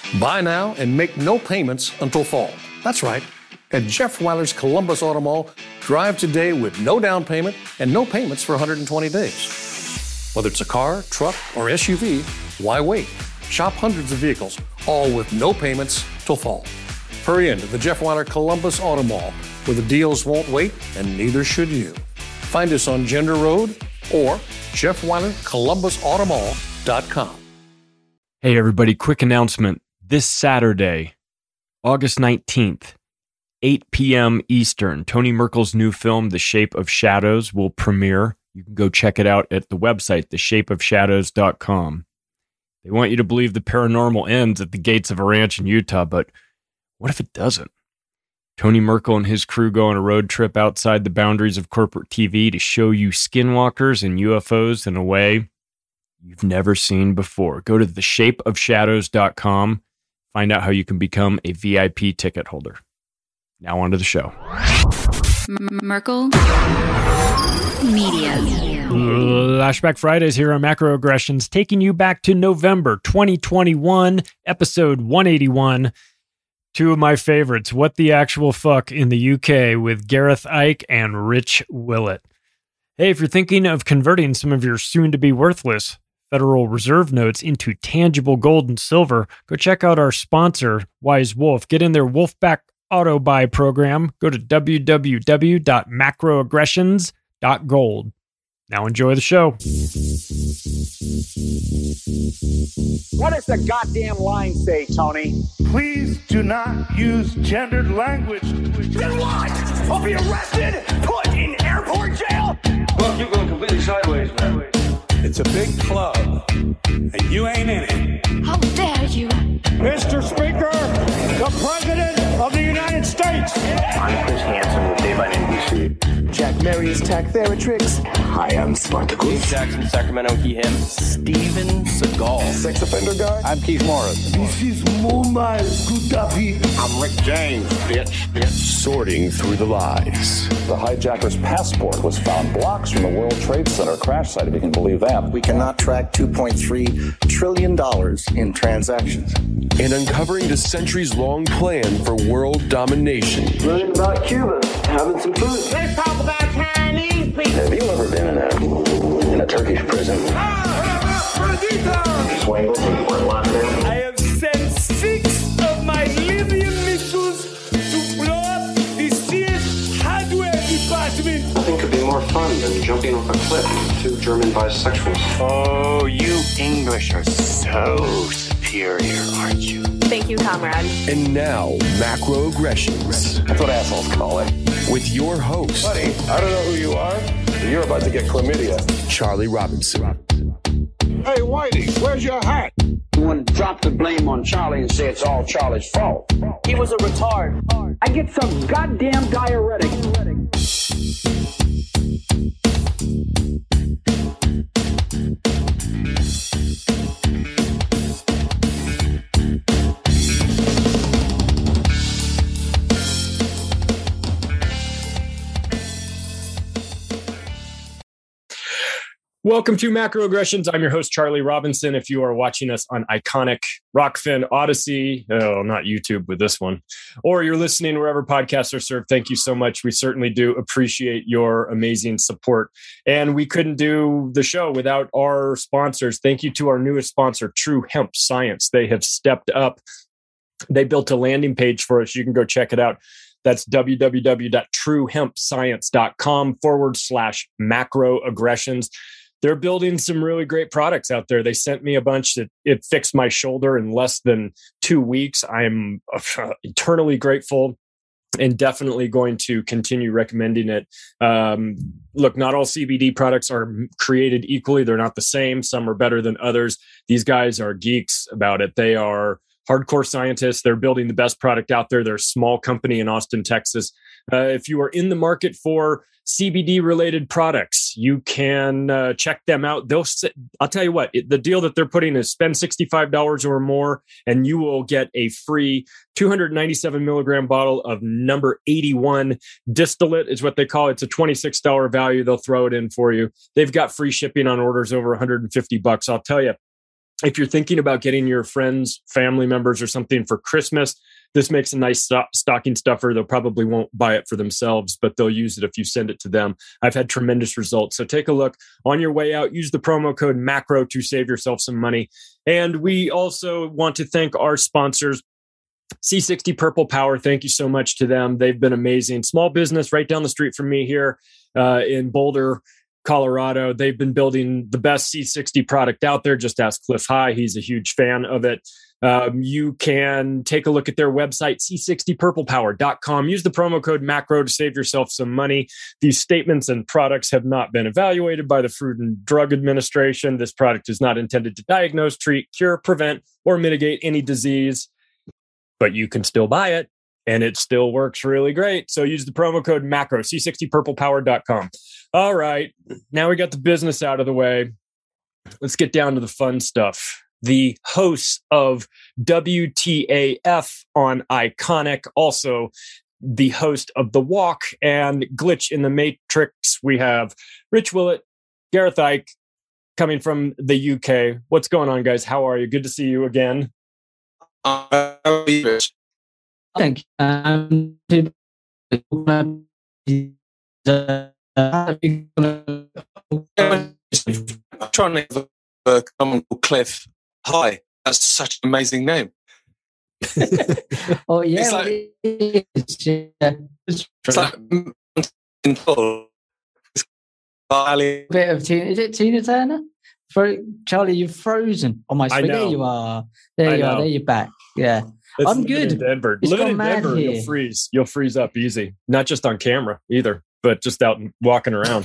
Buy now and make no payments until fall. That's right. At Jeff Weiler's Columbus Auto Mall, drive today with no down payment and no payments for 120 days. Whether it's a car, truck, or SUV, why wait? Shop hundreds of vehicles, all with no payments till fall. Hurry into the Jeff Weiler Columbus Auto Mall, where the deals won't wait and neither should you. Find us on Gender Road or JeffWeilerColumbusAutomall.com. Hey everybody, quick announcement. This Saturday, August 19th, 8 p.m. Eastern, Tony Merkel's new film, The Shape of Shadows, will premiere. You can go check it out at the website, theshapeofshadows.com. They want you to believe the paranormal ends at the gates of a ranch in Utah, but what if it doesn't? Tony Merkel and his crew go on a road trip outside the boundaries of corporate TV to show you skinwalkers and UFOs in a way you've never seen before. Go to theshapeofshadows.com. Find out how you can become a VIP ticket holder. Now on to the show. Merkel Media. Flashback Fridays here on Macroaggressions, taking you back to November 2021, episode 181. Two of my favorites, What the Actual Fuck in the UK with Gareth Icke and Rich Willett. Hey, if you're thinking of converting some of your soon-to-be worthless Federal Reserve notes into tangible gold and silver, go check out our sponsor, Wise Wolf. Get in their Wolfpack Auto Buy program. Go to www.macroaggressions.gold. Now enjoy the show. What does the goddamn line say, Tony? Please do not use gendered language. Then what? I'll be arrested, put in airport jail? Look, you're going completely sideways, man. It's a big club, and you ain't in it. How dare you? Mr. Speaker, the President of the United States. I'm Chris Hansen with Dave on NBC. Jack Marius Tack Theratrix. Hi, I'm Spartacus. Jackson, Sacramento, he, him. Steven Seagal. Sex offender guy. I'm Keith Morris. This is Muammar Gaddafi. I'm Rick James, bitch. Sorting through the lies. The hijacker's passport was found blocks from the World Trade Center crash site, if you can believe that. We cannot track $2.3 trillion in transactions. And uncovering the centuries-long plan for world domination. Learning about Cuba, having some food. Let's talk about Chinese people. Have you ever been in a Turkish prison? Swangles in Fort Lauderdale? I have sent 6 of my Libyan missiles to blow up the Sears hardware department. Nothing could be more fun than jumping off a cliff with 2 German bisexuals. Oh, you English are so superior, aren't you? Thank you, comrade. And now, Macroaggressions. That's what assholes call it. With your host, Buddy, I don't know who you are, but you're about to get chlamydia. Charlie Robinson. Hey, Whitey, where's your hat? You want to drop the blame on Charlie and say it's all Charlie's fault. He was a retard. I get some goddamn diuretic. Welcome to Macroaggressions. I'm your host, Charlie Robinson. If you are watching us on iconic Rockfin, Odyssey, not YouTube with this one, or you're listening wherever podcasts are served, thank you so much. We certainly do appreciate your amazing support. And we couldn't do the show without our sponsors. Thank you to our newest sponsor, True Hemp Science. They have stepped up. They built a landing page for us. You can go check it out. That's www.truehempscience.com/macroaggressions. They're building some really great products out there. They sent me a bunch that it fixed my shoulder in less than 2 weeks. I'm eternally grateful and definitely going to continue recommending it. Look, not all CBD products are created equally. They're not the same. Some are better than others. These guys are geeks about it. They are hardcore scientists. They're building the best product out there. They're a small company in Austin, Texas. If you are in the market for CBD related products, you can check them out. I'll tell you what, the deal that they're putting is spend $65 or more and you will get a free 297 milligram bottle of number 81 distillate is what they call it. It's a $26 value. They'll throw it in for you. They've got free shipping on orders over $150. I'll tell you, if you're thinking about getting your friends, family members, or something for Christmas, this makes a nice stocking stuffer. They'll probably won't buy it for themselves, but they'll use it if you send it to them. I've had tremendous results. So take a look on your way out. Use the promo code MACRO to save yourself some money. And we also want to thank our sponsors, C60 Purple Power. Thank you so much to them. They've been amazing. Small business right down the street from me here in Boulder, Colorado. They've been building the best C60 product out there. Just ask Cliff High. He's a huge fan of it. You can take a look at their website, c60purplepower.com. Use the promo code MACRO to save yourself some money. These statements and products have not been evaluated by the Food and Drug Administration. This product is not intended to diagnose, treat, cure, prevent, or mitigate any disease, but you can still buy it. And it still works really great. So use the promo code MACRO, c60purplepower.com. All right. Now we got the business out of the way. Let's get down to the fun stuff. The hosts of WTAF on Iconic, also the host of The Walk and Glitch in the Matrix. We have Rich Willett, Gareth Ike, coming from the UK. What's going on, guys? How are you? Good to see you again. Thank you. I'm trying to have a common Cliff. Hi, that's such an amazing name. Oh yeah, it's like a bit of Tina. Is it Tina Turner? Charlie, you've frozen on my screen. There you are. There you are. There you're back. Yeah. I'm good. In Denver. Living in Denver, you'll freeze. You'll freeze up easy. Not just on camera either, but just out and walking around.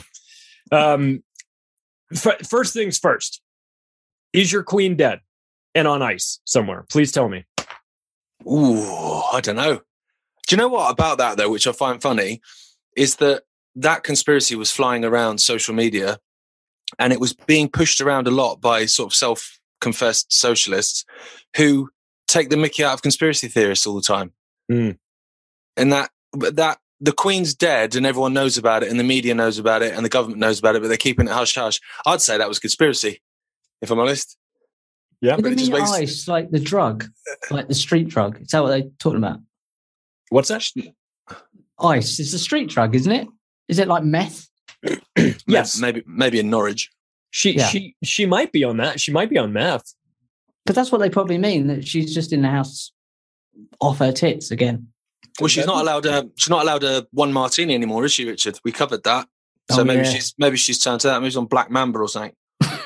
First things first. Is your queen dead and on ice somewhere? Please tell me. Ooh, I don't know. Do you know what about that though, which I find funny, is that conspiracy was flying around social media, and it was being pushed around a lot by sort of self-confessed socialists who take the mickey out of conspiracy theorists all the time. Mm. And that the Queen's dead and everyone knows about it and the media knows about it and the government knows about it, but they're keeping it hush-hush. I'd say that was conspiracy, if I'm honest. Yeah. But it just makes ice, like the drug, like the street drug. Is that what they're talking about? What's that? Ice. It's a street drug, isn't it? Is it like meth? Yes. Maybe in Norwich. She might be on that. She might be on meth. But that's what they probably mean, that she's just in the house off her tits again. Well, she's not allowed a one martini anymore, is she, Richard? We covered that. So maybe she's turned to that. Maybe she's on Black Mamba or something.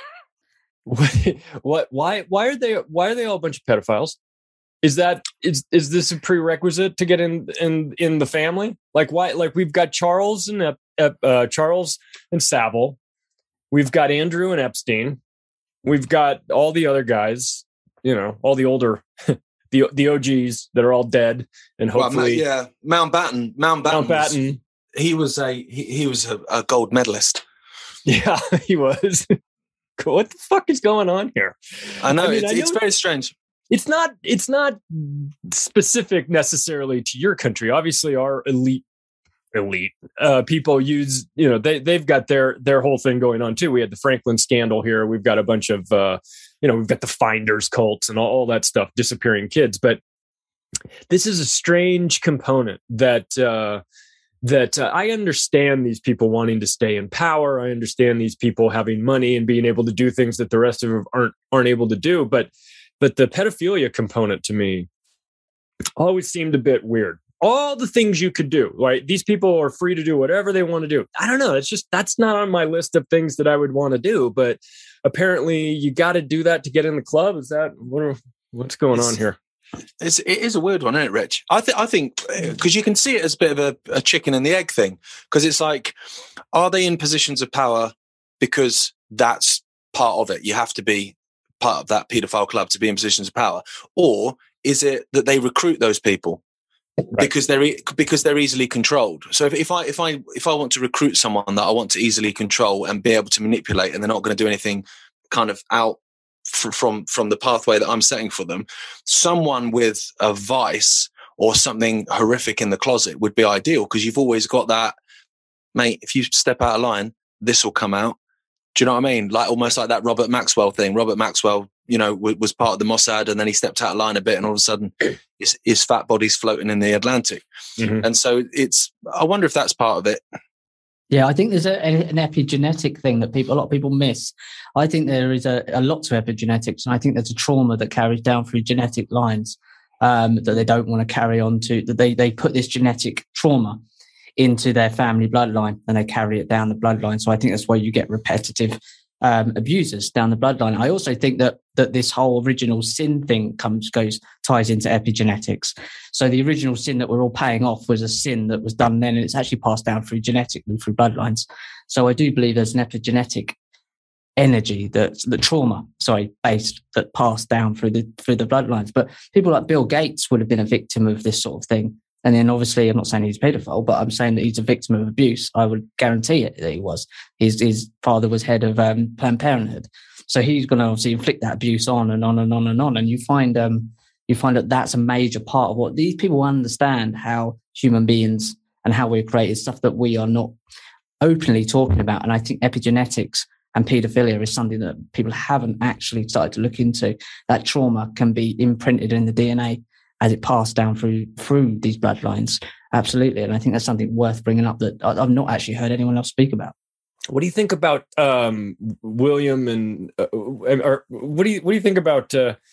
What? Why are they all a bunch of pedophiles? Is this a prerequisite to get in the family? Like why? Like we've got Charles and Savile, we've got Andrew and Epstein, we've got all the other guys. You know, all the older, the OGs that are all dead, and hopefully, Mountbatten. He was a gold medalist. Yeah, he was. What the fuck is going on here? I know, it's very strange. It's not specific necessarily to your country. Obviously, our elite people use, they've got their whole thing going on too. We had the Franklin scandal here. We've got a bunch of, we've got the Finders cults and all that stuff, disappearing kids. But this is a strange component that I understand these people wanting to stay in power. I understand these people having money and being able to do things that the rest of them aren't able to do. But the pedophilia component to me always seemed a bit weird. All the things you could do, right? These people are free to do whatever they want to do. I don't know. That's not on my list of things that I would want to do. But apparently, you got to do that to get in the club. Is that what's going on here? It is a weird one, isn't it, Rich? I think because you can see it as a bit of a chicken and the egg thing. Because it's like, are they in positions of power because that's part of it? You have to be part of that paedophile club to be in positions of power, or is it that they recruit those people? Right. Because they're easily controlled. So if I want to recruit someone that I want to easily control and be able to manipulate, and they're not going to do anything kind of out from the pathway that I'm setting for them, someone with a vice or something horrific in the closet would be ideal, because you've always got that, mate. If you step out of line, this will come out. Do you know what I mean? Like almost like that Robert Maxwell thing. Robert Maxwell, was part of the Mossad, and then he stepped out of line a bit, and all of a sudden his fat body's floating in the Atlantic. Mm-hmm. And so I wonder if that's part of it. Yeah, I think there's an epigenetic thing that a lot of people miss. I think there is a lot to epigenetics, and I think there's a trauma that carries down through genetic lines that they don't want to carry on to. That they put this genetic trauma into their family bloodline, and they carry it down the bloodline. So I think that's why you get repetitive abusers down the bloodline. I also think that this whole original sin thing ties into epigenetics. So the original sin that we're all paying off was a sin that was done then, and it's actually passed down through genetically through bloodlines. So I do believe there's an epigenetic energy based that passed down through the bloodlines. But people like Bill Gates would have been a victim of this sort of thing. And then obviously, I'm not saying he's a pedophile, but I'm saying that he's a victim of abuse. I would guarantee it that he was. His father was head of Planned Parenthood. So he's going to obviously inflict that abuse on and on and on and on. And you find that that's a major part of what these people understand, how human beings and how we're created, stuff that we are not openly talking about. And I think epigenetics and paedophilia is something that people haven't actually started to look into. That trauma can be imprinted in the DNA as it passed down through these bloodlines. Absolutely. And I think that's something worth bringing up that I've not actually heard anyone else speak about. What do you think about William and or what do you think about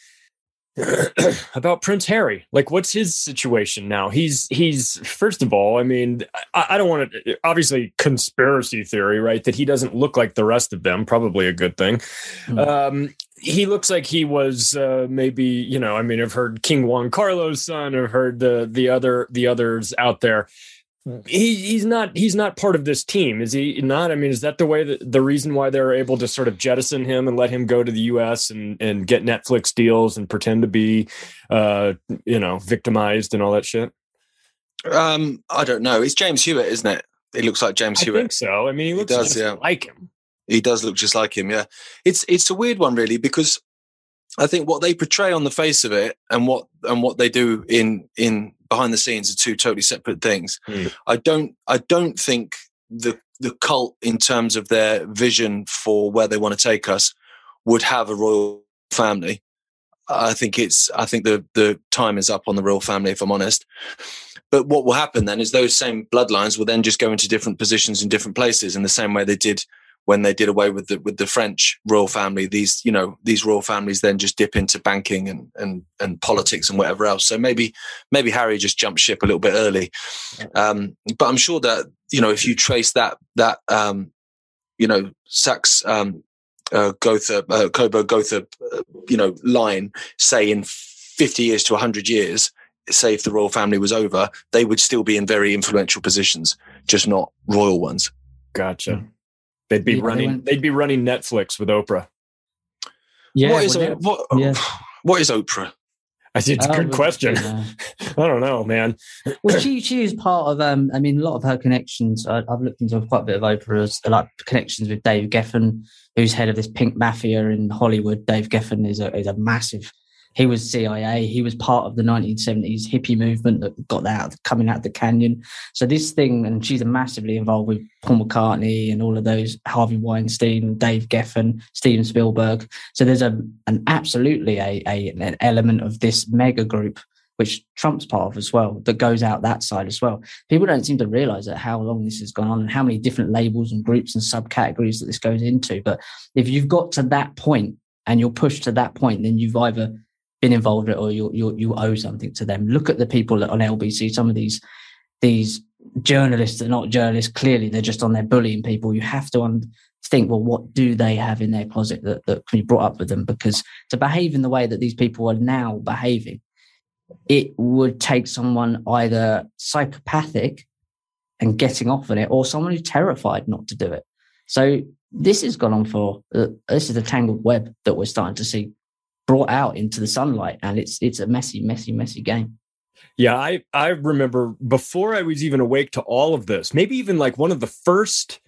Prince Harry? Like, what's his situation now? He's first of all, I mean, I don't want to, obviously conspiracy theory, right? That he doesn't look like the rest of them, probably a good thing. He looks like he was maybe, I mean, I've heard King Juan Carlos' son, I've heard the others out there. He's not part of this team, is he not? I mean, is that the reason why they're able to sort of jettison him and let him go to the US and get Netflix deals and pretend to be, victimized and all that shit? I don't know. It's James Hewitt, isn't it? He looks like James Hewitt. I think so. I mean, he looks just like him. He does look just like him. Yeah. It's a weird one, really, because I think what they portray on the face of it and what they do in behind the scenes are two totally separate things. I don't think the cult, in terms of their vision for where they want to take us, would have a royal family. I think the time is up on the royal family, if I'm honest. But what will happen then is those same bloodlines will then just go into different positions in different places in the same way they did when they did away with the French royal family. These royal families then just dip into banking and politics and whatever else. So maybe Harry just jumped ship a little bit early. But I'm sure that, if you trace that Saxe, Coburg Gotha, line, say in 50 years to 100 years, say if the royal family was over, they would still be in very influential positions, just not royal ones. Gotcha. They'd be running Netflix with Oprah. Yeah. What is Oprah? It's a good question. I don't know, man. Well, she is part of. A lot of her connections. I've looked into quite a bit of Oprah's, like connections with Dave Geffen, who's head of this pink mafia in Hollywood. Dave Geffen is a massive. He was CIA. He was part of the 1970s hippie movement that got that coming out of the canyon. So this thing, and she's massively involved with Paul McCartney and all of those, Harvey Weinstein, Dave Geffen, Steven Spielberg. So there's absolutely an element of this mega group, which Trump's part of as well, that goes out that side as well. People don't seem to realize that how long this has gone on and how many different labels and groups and subcategories that this goes into. But if you've got to that point and you're pushed to that point, then you've either been involved in it or you owe something to them. Look at the people on LBC. Some of these journalists are not journalists. Clearly, they're just on there bullying people. You have to think, well, what do they have in their closet that can be brought up with them? Because to behave in the way that these people are now behaving, it would take someone either psychopathic and getting off on it, or someone who's terrified not to do it. So this has gone on for. This is a tangled web that we're starting to see brought out into the sunlight, and it's a messy game. Yeah, I remember before I was even awake to all of this, maybe even like one of the first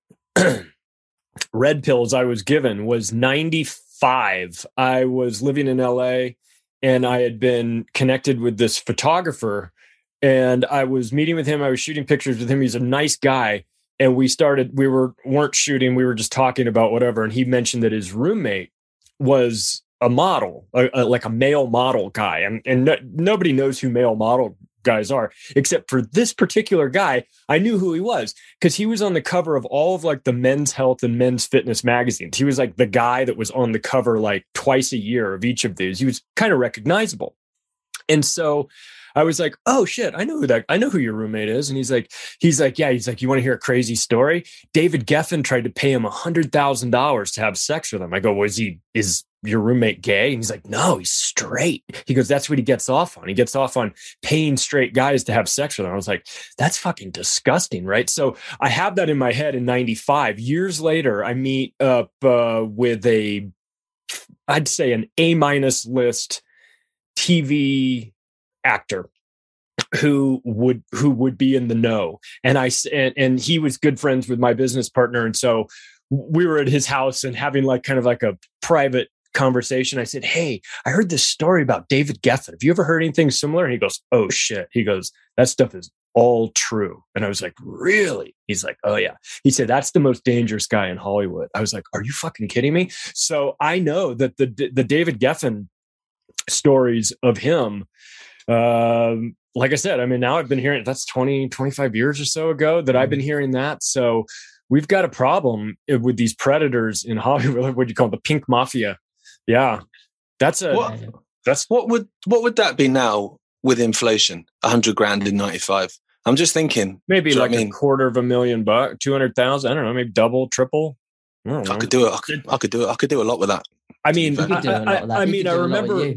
red pills I was given was 95. I was living in LA and I had been connected with this photographer and I was meeting with him. I was shooting pictures with him. He's a nice guy. and we weren't shooting. We were just talking about whatever. And he mentioned that his roommate was a model, like a male model guy. And nobody knows who male model guys are, except for this particular guy. I knew who he was because he was on the cover of all of like the Men's Health and Men's Fitness magazines. He was like the guy that was on the cover like twice a year of each of these. He was kind of recognizable. And so I was like, oh shit, I know who your roommate is. And he's like, yeah, you want to hear a crazy story? David Geffen tried to pay him $100,000 to have sex with him. I go, well, is your roommate gay? And he's like, no, he's straight. He goes, that's what he gets off on. He gets off on paying straight guys to have sex with him. I was like, that's fucking disgusting, right? So I have that in my head in 95. Years later, I meet up with I'd say an A- list TV actor who would be in the know. And he was good friends with my business partner. And so we were at his house and having like kind of like a private conversation. I said, hey, I heard this story about David Geffen. Have you ever heard anything similar? And he goes, oh shit. He goes, that stuff is all true. And I was like, really? He's like, oh yeah. He said, that's the most dangerous guy in Hollywood. I was like, are you fucking kidding me? So I know that the David Geffen stories of him, like I said, I mean, now I've been hearing, that's 20, 25 years or so ago that I've been hearing that. So we've got a problem with these predators in Hollywood. What do you call it? The pink mafia. Yeah. What would that be now with inflation? 100 grand in 95. I'm just thinking. Maybe like $250,000, 200,000. I don't know, maybe double, triple. I could do it. I could do it. I could do a lot with that. I mean, I remember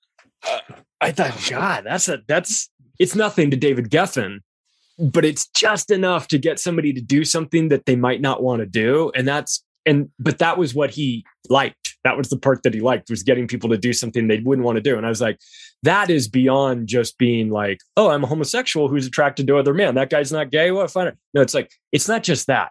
I thought, God, it's nothing to David Geffen, but it's just enough to get somebody to do something that they might not want to do. But that was what he liked. That was the part that he liked, was getting people to do something they wouldn't want to do. And I was like, that is beyond just being like, oh, I'm a homosexual who's attracted to other men. That guy's not gay. Well, fine. No, it's like, it's not just that.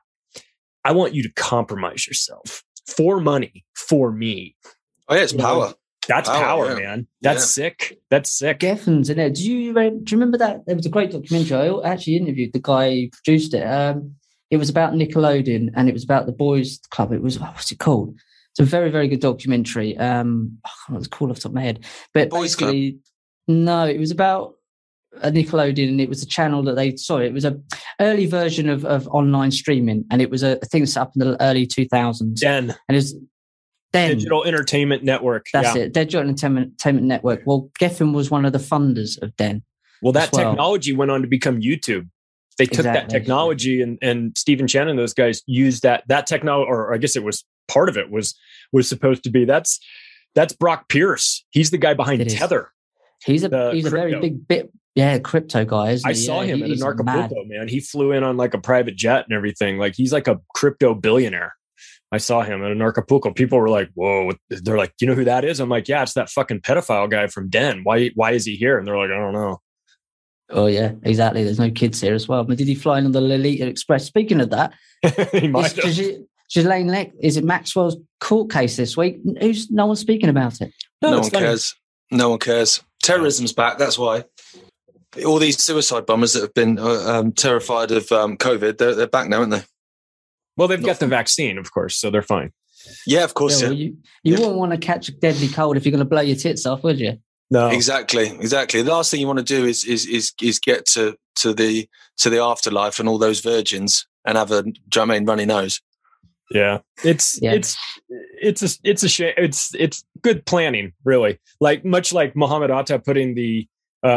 I want you to compromise yourself for money, for me. Oh yeah, it's power. That's power, man. That's sick. That's sick. Geffen's in it. Do you remember that? There was a great documentary. I actually interviewed the guy who produced it. It was about Nickelodeon and it was about the boys club. It was, what's it called? It's a very, very good documentary. I can't remember what it's called off the top of my head. But boys basically, club. No, it was about a Nickelodeon, and it was a channel that it was a early version of online streaming, and it was a thing set up in the early 2000s. Den. And it was Digital Entertainment Network. That's it. Digital Entertainment Network. Well, Geffen was one of the funders of Den. Well, that technology went on to become YouTube. They took that technology and Stephen Chen and those guys used that technology, or I guess it was part of it was supposed to be that's Brock Pierce. He's the guy behind Tether. He's a very big bit. Yeah, crypto guy. Isn't he? I saw him in Acapulco, man. He flew in on like a private jet and everything. Like he's like a crypto billionaire. I saw him in Acapulco. People were like, whoa. They're like, you know who that is? I'm like, yeah, it's that fucking pedophile guy from Den. Why is he here? And they're like, I don't know. Oh, yeah, exactly. There's no kids here as well. But did he fly in on the Lolita Express? Speaking of that, he might have. Ghislaine Leck, is it Maxwell's court case this week? No one's speaking about it. No one cares. No one cares. Terrorism's back. That's why. All these suicide bombers that have been terrified of COVID, they're back now, aren't they? Well, they've got the vaccine, of course, so they're fine. Yeah, of course. Yeah, well, you wouldn't want to catch a deadly cold if you're going to blow your tits off, would you? No, exactly. The last thing you want to do is get to the afterlife and all those virgins and have a runny nose. Yeah, it's a shame. It's good planning, really. Like much like Muhammad Atta putting the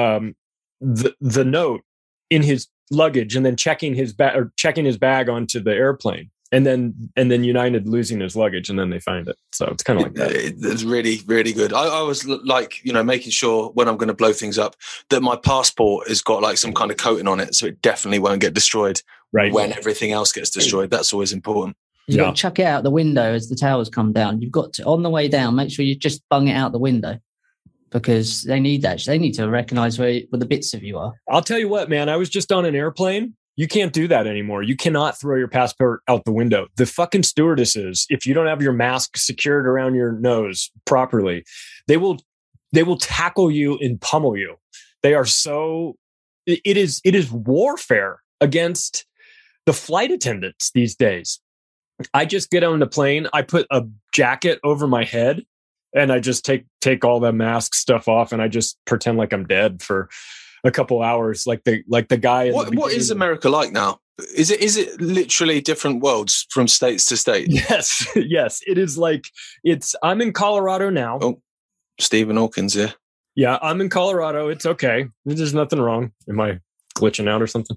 note in his luggage and then checking his bag onto the airplane. And then United losing his luggage, and then they find it. So it's kind of like that. It's really, really good. I was like, making sure when I'm going to blow things up that my passport has got like some kind of coating on it, so it definitely won't get destroyed. Right when everything else gets destroyed, that's always important. You've got to chuck it out the window as the towers come down. You've got to, on the way down, make sure you just bung it out the window, because they need that. They need to recognize where the bits of you are. I'll tell you what, man. I was just on an airplane. You can't do that anymore. You cannot throw your passport out the window. The fucking stewardesses, if you don't have your mask secured around your nose properly, they will tackle you and pummel you. They are so, it is warfare against the flight attendants these days. I just get on the plane, I put a jacket over my head, and I just take all the mask stuff off, and I just pretend like I'm dead for a couple hours, like the guy. What is America like now? Is it literally different worlds from states to state? Yes, yes. It is like I'm in Colorado now. Oh, Stephen Hawkins, yeah. Yeah, I'm in Colorado. It's okay. There's nothing wrong. Am I glitching out or something?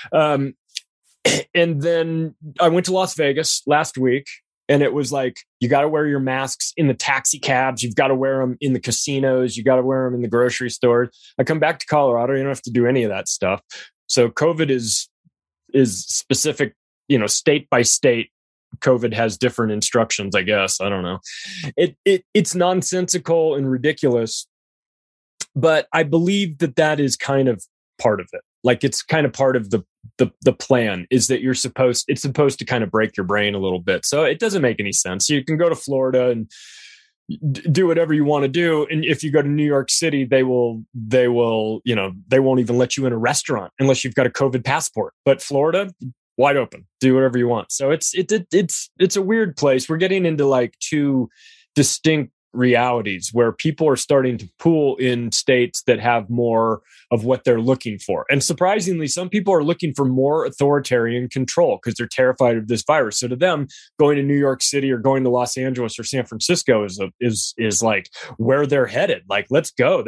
And then I went to Las Vegas last week, and it was like, you got to wear your masks in the taxi cabs. You've got to wear them in the casinos. You got to wear them in the grocery stores. I come back to Colorado. You don't have to do any of that stuff. So COVID is specific, state by state. COVID has different instructions, I guess. I don't know. It's nonsensical and ridiculous, but I believe that is kind of part of it. Like, it's kind of part of the plan, is that it's supposed to kind of break your brain a little bit. So it doesn't make any sense. You can go to Florida and do whatever you want to do. And if you go to New York City, they won't even let you in a restaurant unless you've got a COVID passport. But Florida, wide open, do whatever you want. So it's a weird place. We're getting into like two distinct realities where people are starting to pool in states that have more of what they're looking for. And surprisingly, some people are looking for more authoritarian control because they're terrified of this virus. So to them, going to New York City or going to Los Angeles or San Francisco is like where they're headed. Like, let's go.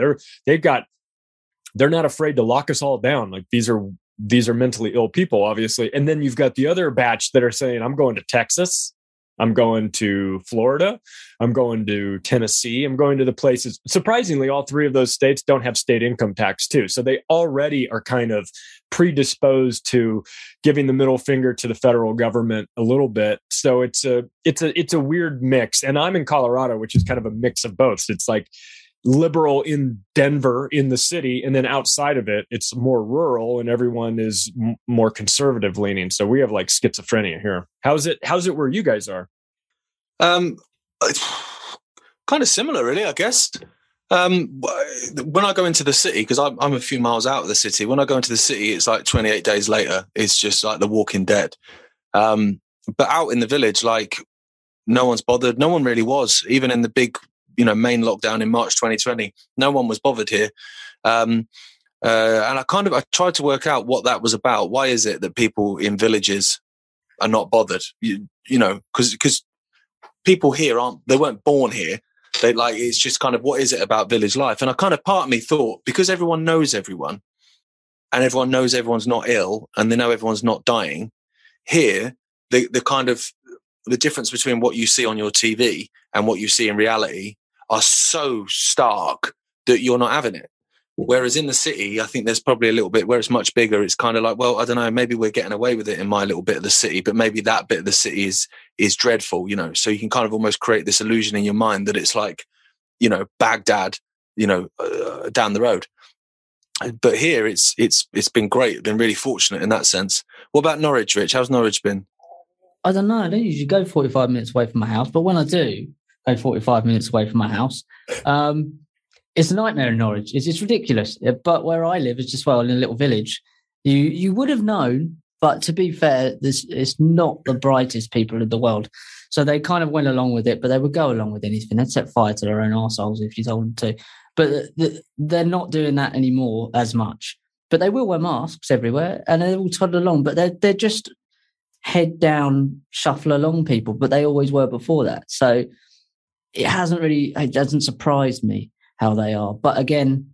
They're not afraid to lock us all down. Like, these are mentally ill people, obviously. And then you've got the other batch that are saying, I'm going to Texas, I'm going to Florida, I'm going to Tennessee, I'm going to the places. Surprisingly, all three of those states don't have state income tax too. So they already are kind of predisposed to giving the middle finger to the federal government a little bit. So it's a weird mix. And I'm in Colorado, which is kind of a mix of both. It's like liberal in Denver, in the city, and then outside of it, it's more rural, and everyone is more conservative leaning. So we have like schizophrenia here. How's it where you guys are? Kind of similar, really, I guess. When I go into the city, because I'm a few miles out of the city, when I go into the city, it's like 28 days later. It's just like The Walking Dead. But out in the village, like, no one's bothered. No one really was, even in the big main lockdown in March 2020, no one was bothered here. And I tried to work out what that was about. Why is it that people in villages are not bothered? Because people here they weren't born here. It's just kind of, what is it about village life? And part of me thought, because everyone knows everyone, and everyone knows everyone's not ill, and they know everyone's not dying, here, the difference between what you see on your TV and what you see in reality are so stark that you're not having it. Whereas in the city, I think there's probably a little bit where it's much bigger. It's kind of like, well, I don't know, maybe we're getting away with it in my little bit of the city, but maybe that bit of the city is dreadful, So you can kind of almost create this illusion in your mind that it's like, Baghdad, down the road. But here it's been great. I've been really fortunate in that sense. What about Norwich, Rich? How's Norwich been? I don't know. I don't usually go 45 minutes away from my house, but when I do go 45 minutes away from my house, it's a nightmare in Norwich. It's ridiculous. But where I live is just, in a little village. You would have known, but to be fair, it's not the brightest people in the world. So they kind of went along with it, but they would go along with anything. They'd set fire to their own arseholes if you told them to. But they're not doing that anymore as much. But they will wear masks everywhere, and they will toddle along. But they're just head down, shuffle along people. But they always were before that. So it doesn't surprise me how they are. But again,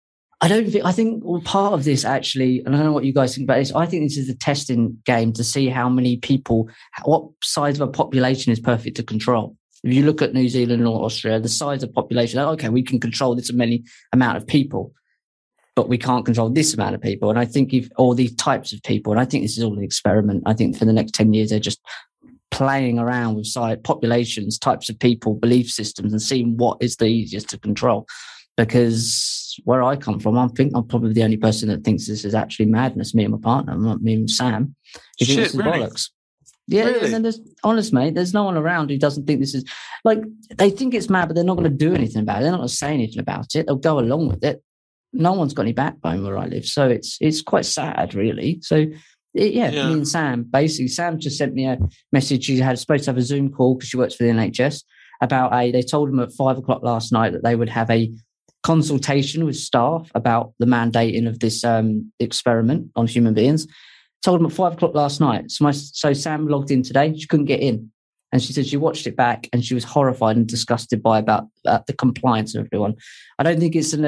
I think part of this actually, and I don't know what you guys think about this, I think this is a testing game to see how many people, what size of a population is perfect to control. If you look at New Zealand or Australia, the size of population, okay, we can control this amount of people, but we can't control this amount of people. And I think all these types of people, and I think this is all an experiment. I think for the next 10 years, they're just playing around with populations, types of people, belief systems, and seeing what is the easiest to control. Because where I come from, I think I'm probably the only person that thinks this is actually madness. Me and my partner, me and Sam, who think this is bollocks. Yeah, really? And then honest, mate, there's no one around who doesn't think this is, like, they think it's mad, but they're not going to do anything about it. They're not going to say anything about it. They'll go along with it. No one's got any backbone where I live. So it's quite sad, really. So Me and Sam. Basically, Sam just sent me a message. She had supposed to have a Zoom call because she works for the NHS about they told them at 5 o'clock last night that they would have a consultation with staff about the mandating of this experiment on human beings. Told them at 5 o'clock last night. So Sam logged in today. She couldn't get in. And she said she watched it back and she was horrified and disgusted by about the compliance of everyone. I don't think it's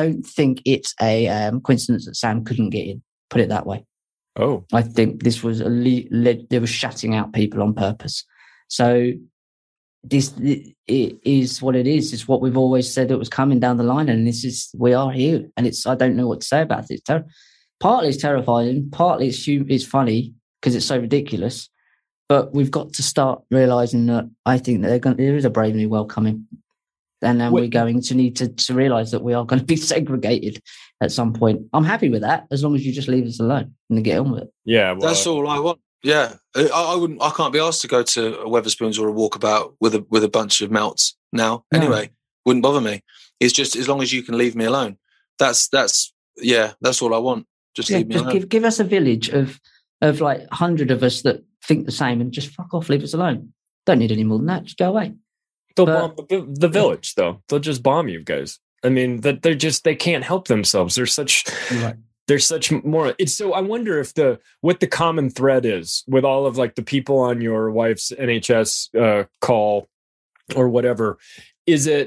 a coincidence that Sam couldn't get in. Put it that way. Oh, I think this was they were shutting out people on purpose. So it is what it is. It's what we've always said that was coming down the line, and we are here. And I don't know what to say about it. Partly it's terrifying, partly it's funny because it's so ridiculous. But we've got to start realising that I think that there is a brave new world coming. And then we're going to need to realise that we are going to be segregated at some point. I'm happy with that, as long as you just leave us alone and get on with it. Yeah, well, that's all I want. Yeah, I can't be asked to go to a Wetherspoons or a walkabout with a bunch of melts now. No. Anyway, wouldn't bother me. It's just as long as you can leave me alone. That's all I want. Just leave me alone. Give us a village of like 100 of us that think the same and just fuck off, leave us alone. Don't need any more than that. Just go away. They'll bomb the village, though. They'll just bomb you guys. I mean, they can't help themselves. They're such more. It's so. I wonder if what the common thread is with all of like the people on your wife's NHS call or whatever. Is it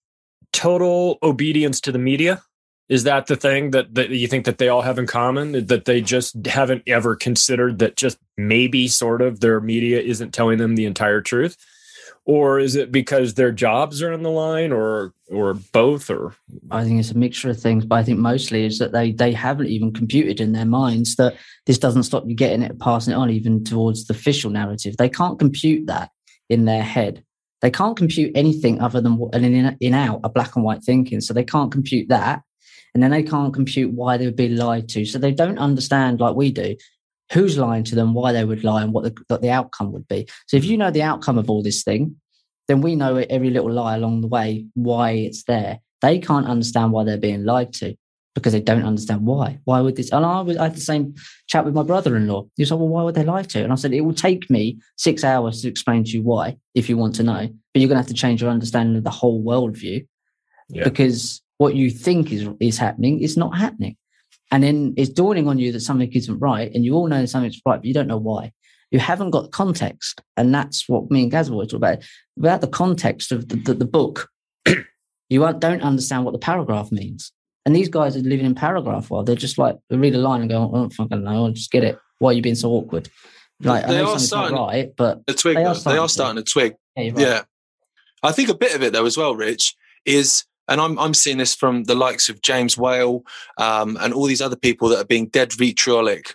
total obedience to the media? Is that the thing that you think that they all have in common? That they just haven't ever considered that just maybe sort of their media isn't telling them the entire truth? Or is it because their jobs are on the line, or both? Or I think it's a mixture of things, but I think mostly is that they haven't even computed in their minds that this doesn't stop you getting it, passing it on even towards the official narrative. They can't compute that in their head. They can't compute anything other than in-out, a black and white thinking. So they can't compute that. And then they can't compute why they would be lied to. So they don't understand, like we do, who's lying to them, why they would lie, and what the outcome would be. So if you know the outcome of all this thing, then we know every little lie along the way, why it's there. They can't understand why they're being lied to because they don't understand why. Why would this? And I had the same chat with my brother-in-law. He said, well, why would they lie to you? And I said, it will take me 6 hours to explain to you why, if you want to know. But you're going to have to change your understanding of the whole worldview because what you think is happening is not happening. And then it's dawning on you that something isn't right, and you all know something's right, but you don't know why. You haven't got context, and that's what me and Gaz were talking about. Without the context of the book, you don't understand what the paragraph means. And these guys are living in paragraph world. They're just like, they read a line and go, I don't fucking know, I'll just get it. Why are you being so awkward? Like, they I know are something's not right, but they are starting to twig. Yeah. I think a bit of it, though, as well, Rich, is... And I'm seeing this from the likes of James Whale and all these other people that are being dead vitriolic,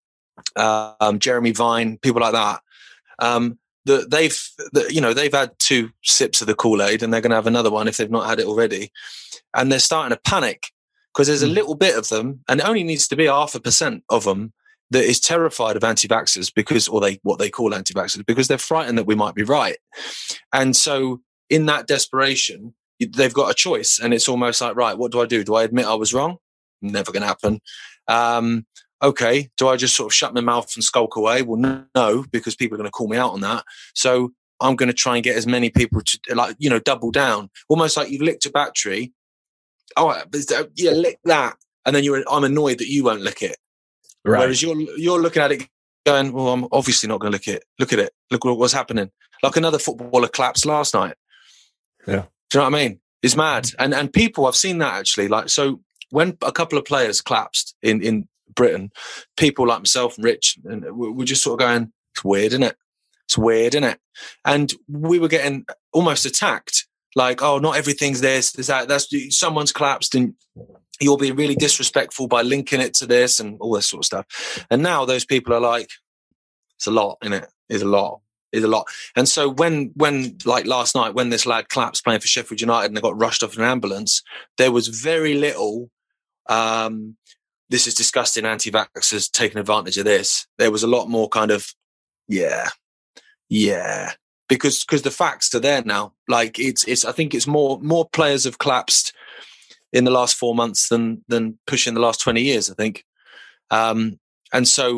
Jeremy Vine, people like that. They've had 2 sips of the Kool-Aid and they're going to have another one if they've not had it already. And they're starting to panic because there's a little bit of them, and it only needs to be 0.5% of them that is terrified of anti-vaxxers what they call anti-vaxxers, because they're frightened that we might be right. And so in that desperation, they've got a choice, and it's almost like, right, what do? Do I admit I was wrong? Never going to happen. Okay, do I just sort of shut my mouth and skulk away? Well, no, because people are going to call me out on that. So I'm going to try and get as many people to, double down. Almost like you've licked a battery. Oh, yeah, lick that. And then I'm annoyed that you won't lick it. Right. Whereas you're looking at it going, well, I'm obviously not going to lick it. Look at it. Look what's happening. Like another footballer collapsed last night. Yeah. Do you know what I mean? It's mad. And people, I've seen that actually. Like, so when a couple of players collapsed in Britain, people like myself and Rich, and we're just sort of going, it's weird, isn't it? It's weird, isn't it? And we were getting almost attacked. Like, oh, not everything's this, that's someone's collapsed, and you're being really disrespectful by linking it to this and all this sort of stuff. And now those people are like, it's a lot, isn't it? It's a lot. And so when like last night, when this lad collapsed playing for Sheffield United and they got rushed off in an ambulance, there was very little, this is disgusting, anti-vaxxers taking advantage of this. There was a lot more kind of, yeah. Because the facts are there now. Like I think it's more players have collapsed in the last 4 months than pushing the last 20 years, I think. And so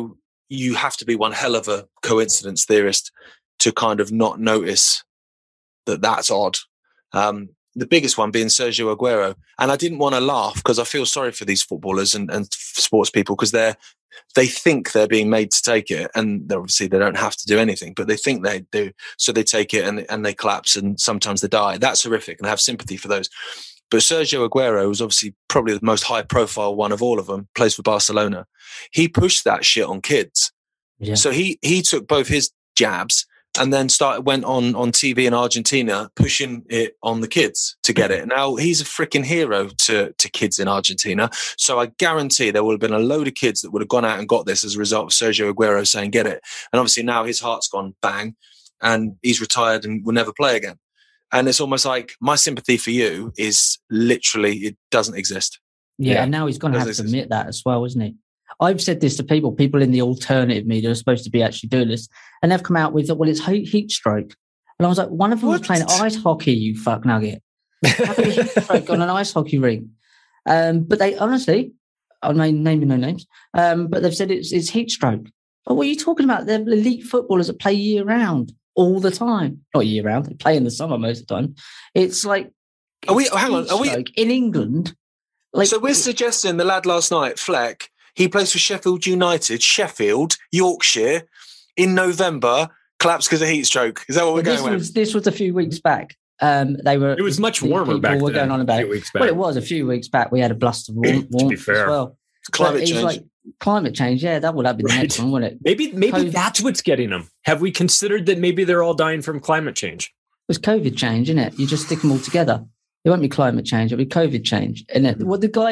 you have to be one hell of a coincidence theorist to kind of not notice that that's odd. The biggest one being Sergio Aguero. And I didn't want to laugh because I feel sorry for these footballers and sports people, because they think they're being made to take it, and obviously they don't have to do anything, but they think they do. So they take it and they collapse, and sometimes they die. That's horrific, and I have sympathy for those. But Sergio Aguero was obviously probably the most high profile one of all of them, plays for Barcelona. He pushed that shit on kids. Yeah. So he took both his jabs and then went on TV in Argentina pushing it on the kids to get it. Now he's a freaking hero to kids in Argentina. So I guarantee there would have been a load of kids that would have gone out and got this as a result of Sergio Aguero saying, get it. And obviously now his heart's gone bang and he's retired and will never play again. And it's almost like my sympathy for you is literally, it doesn't exist. Yeah. And now he's going to have to admit that as well, isn't he? I've said this to people in the alternative media are supposed to be actually doing this, and they've come out with, well, it's heat stroke. And I was like, one of them was playing ice hockey, you fuck nugget. How could heat stroke on an ice hockey rink? But they honestly, I mean, naming no names, but they've said it's heat stroke. But what are you talking about? They're elite footballers that play year round all the time. Not year round, they play in the summer most of the time. It's like, in England? Like, so we're suggesting the lad last night, Fleck, he plays for Sheffield United, Yorkshire, in November, collapsed because of heat stroke. Is that what we're going with? This was a few weeks back. It was much warmer back then. Going on about it. Well, it was a few weeks back. We had a blast of warmth to be fair. As well. Climate change. Climate change, yeah, that would be the next one, wouldn't it? Maybe that's what's getting them. Have we considered that maybe they're all dying from climate change? It was COVID change, isn't it? You just stick them all together. It won't be climate change, it'll be COVID change. And the guy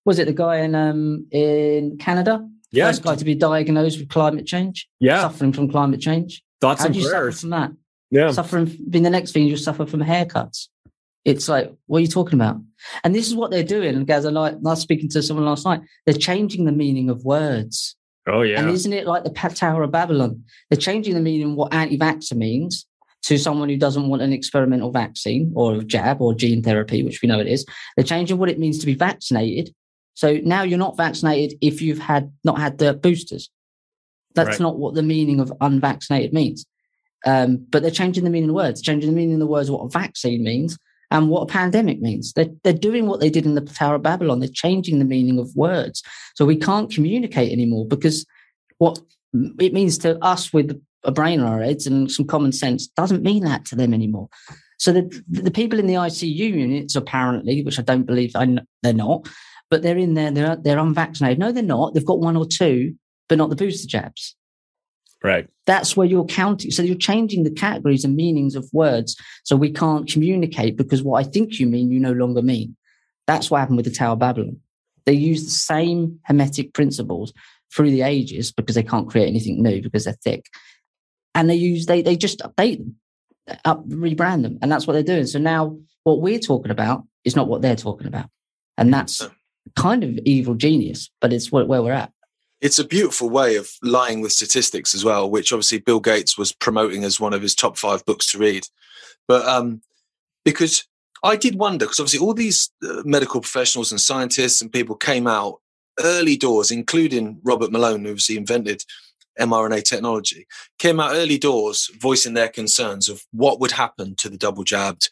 in Canada? Yeah. First guy to be diagnosed with climate change. Yeah. Suffering from climate change. Thoughts and prayers. Suffer from that? Yeah. Being the next thing, you suffer from haircuts. It's like, what are you talking about? And this is what they're doing. And guys, I was speaking to someone last night. They're changing the meaning of words. Oh, yeah. And isn't it like the Tower of Babylon? They're changing the meaning of what anti-vaxxer means to someone who doesn't want an experimental vaccine or a jab or gene therapy, which we know it is. They're changing what it means to be vaccinated. So now you're not vaccinated if you've not had the boosters. That's not what the meaning of unvaccinated means. But they're changing the meaning of words, changing the meaning of the words, what a vaccine means and what a pandemic means. They're doing what they did in the Tower of Babylon. They're changing the meaning of words. So we can't communicate anymore because what it means to us with a brain on our heads and some common sense doesn't mean that to them anymore. So the people in the ICU units, apparently, which I don't believe they're not, but they're in there, they're unvaccinated. No, they're not. They've got one or two, but not the booster jabs. Right. That's where you're counting. So you're changing the categories and meanings of words. So we can't communicate because what I think you mean, you no longer mean. That's what happened with the Tower of Babylon. They use the same hermetic principles through the ages because they can't create anything new because they're thick. And they just update them, rebrand them. And that's what they're doing. So now what we're talking about is not what they're talking about. And that's kind of evil genius, but it's where we're at. It's a beautiful way of lying with statistics as well, which obviously Bill Gates was promoting as one of his top 5 books to read. But because I did wonder, because obviously all these medical professionals and scientists and people came out early doors, including Robert Malone, who obviously invented mRNA technology, came out early doors voicing their concerns of what would happen to the double jabbed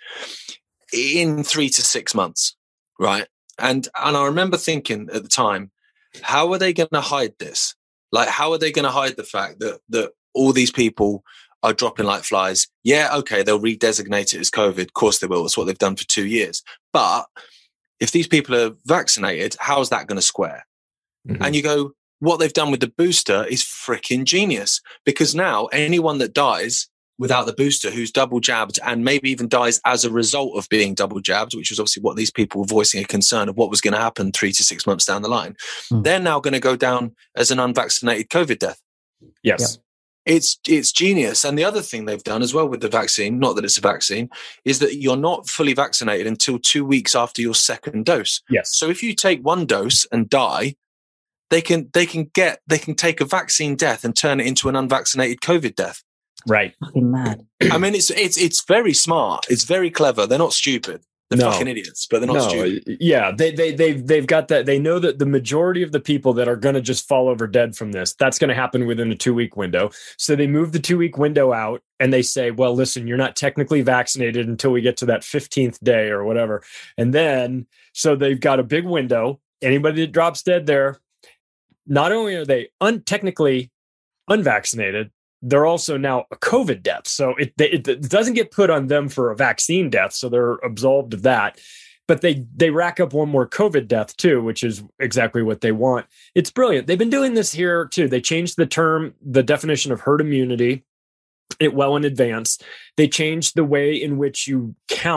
in 3 to 6 months, right? And I remember thinking at the time, how are they going to hide this? Like, how are they going to hide the fact that all these people are dropping like flies? Yeah, okay, they'll redesignate it as COVID. Of course they will. That's what they've done for 2 years. But if these people are vaccinated, how is that going to square? Mm-hmm. And you go, what they've done with the booster is freaking genius, because now anyone that dies without the booster who's double jabbed and maybe even dies as a result of being double jabbed, which was obviously what these people were voicing a concern of what was going to happen 3 to 6 months down the line. They're now going to go down as an unvaccinated COVID death. Yes. Yep. It's genius. And the other thing they've done as well with the vaccine, not that it's a vaccine, is that you're not fully vaccinated until 2 weeks after your second dose. Yes. So if you take one dose and die, they can take a vaccine death and turn it into an unvaccinated COVID death. Right. Fucking mad. I mean, it's very smart. It's very clever. They're not stupid. They're fucking idiots, but they're not stupid. Yeah, they've got that. They know that the majority of the people that are going to just fall over dead from this, that's going to happen within a 2-week window. So they move the 2-week window out and they say, well, listen, you're not technically vaccinated until we get to that 15th day or whatever. And then, so they've got a big window. Anybody that drops dead there, not only are they technically unvaccinated, they're also now a COVID death. So it doesn't get put on them for a vaccine death. So they're absolved of that. But they rack up one more COVID death too, which is exactly what they want. It's brilliant. They've been doing this here too. They changed the definition of herd immunity well in advance. They changed the way in which you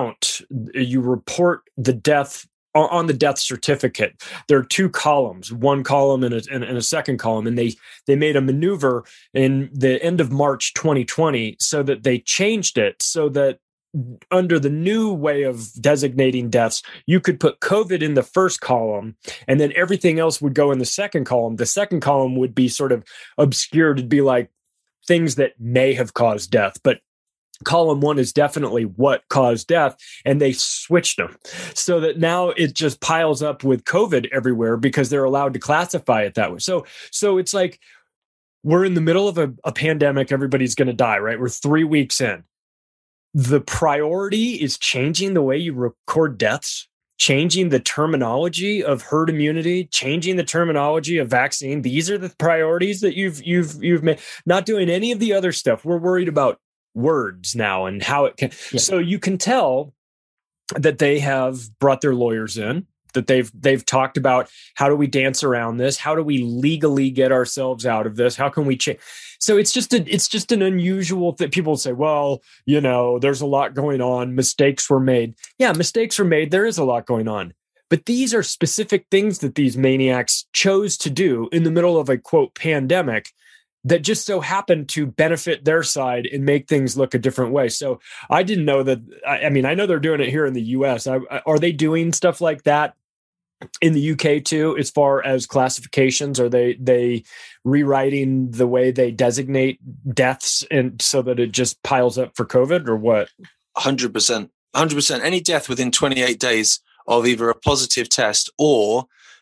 report the death on the death certificate. There are 2 columns, one column and a second column. And they made a maneuver in the end of March 2020 so that they changed it so that under the new way of designating deaths, you could put COVID in the first column and then everything else would go in the second column. The second column would be sort of obscured. It'd be like things that may have caused death, but column 1 is definitely what caused death, and they switched them so that now it just piles up with COVID everywhere because they're allowed to classify it that way. So it's like we're in the middle of a pandemic. Everybody's going to die, right? We're 3 weeks in. The priority is changing the way you record deaths, changing the terminology of herd immunity, changing the terminology of vaccine. These are the priorities that you've made. Not doing any of the other stuff. We're worried about words now and how it can. Yeah. So you can tell that they have brought their lawyers in, that they've talked about how do we dance around this? How do we legally get ourselves out of this? How can we change? So it's just an unusual thing. People say, well, there's a lot going on. Mistakes were made. Yeah, mistakes were made. There is a lot going on. But these are specific things that these maniacs chose to do in the middle of a, quote, pandemic that just so happened to benefit their side and make things look a different way. So I didn't know that. I mean, I know they're doing it here in the US. Are they doing stuff like that in the UK too, as far as classifications? Are they rewriting the way they designate deaths and so that it just piles up for COVID or what? 100%. Any death within 28 days of either a positive test or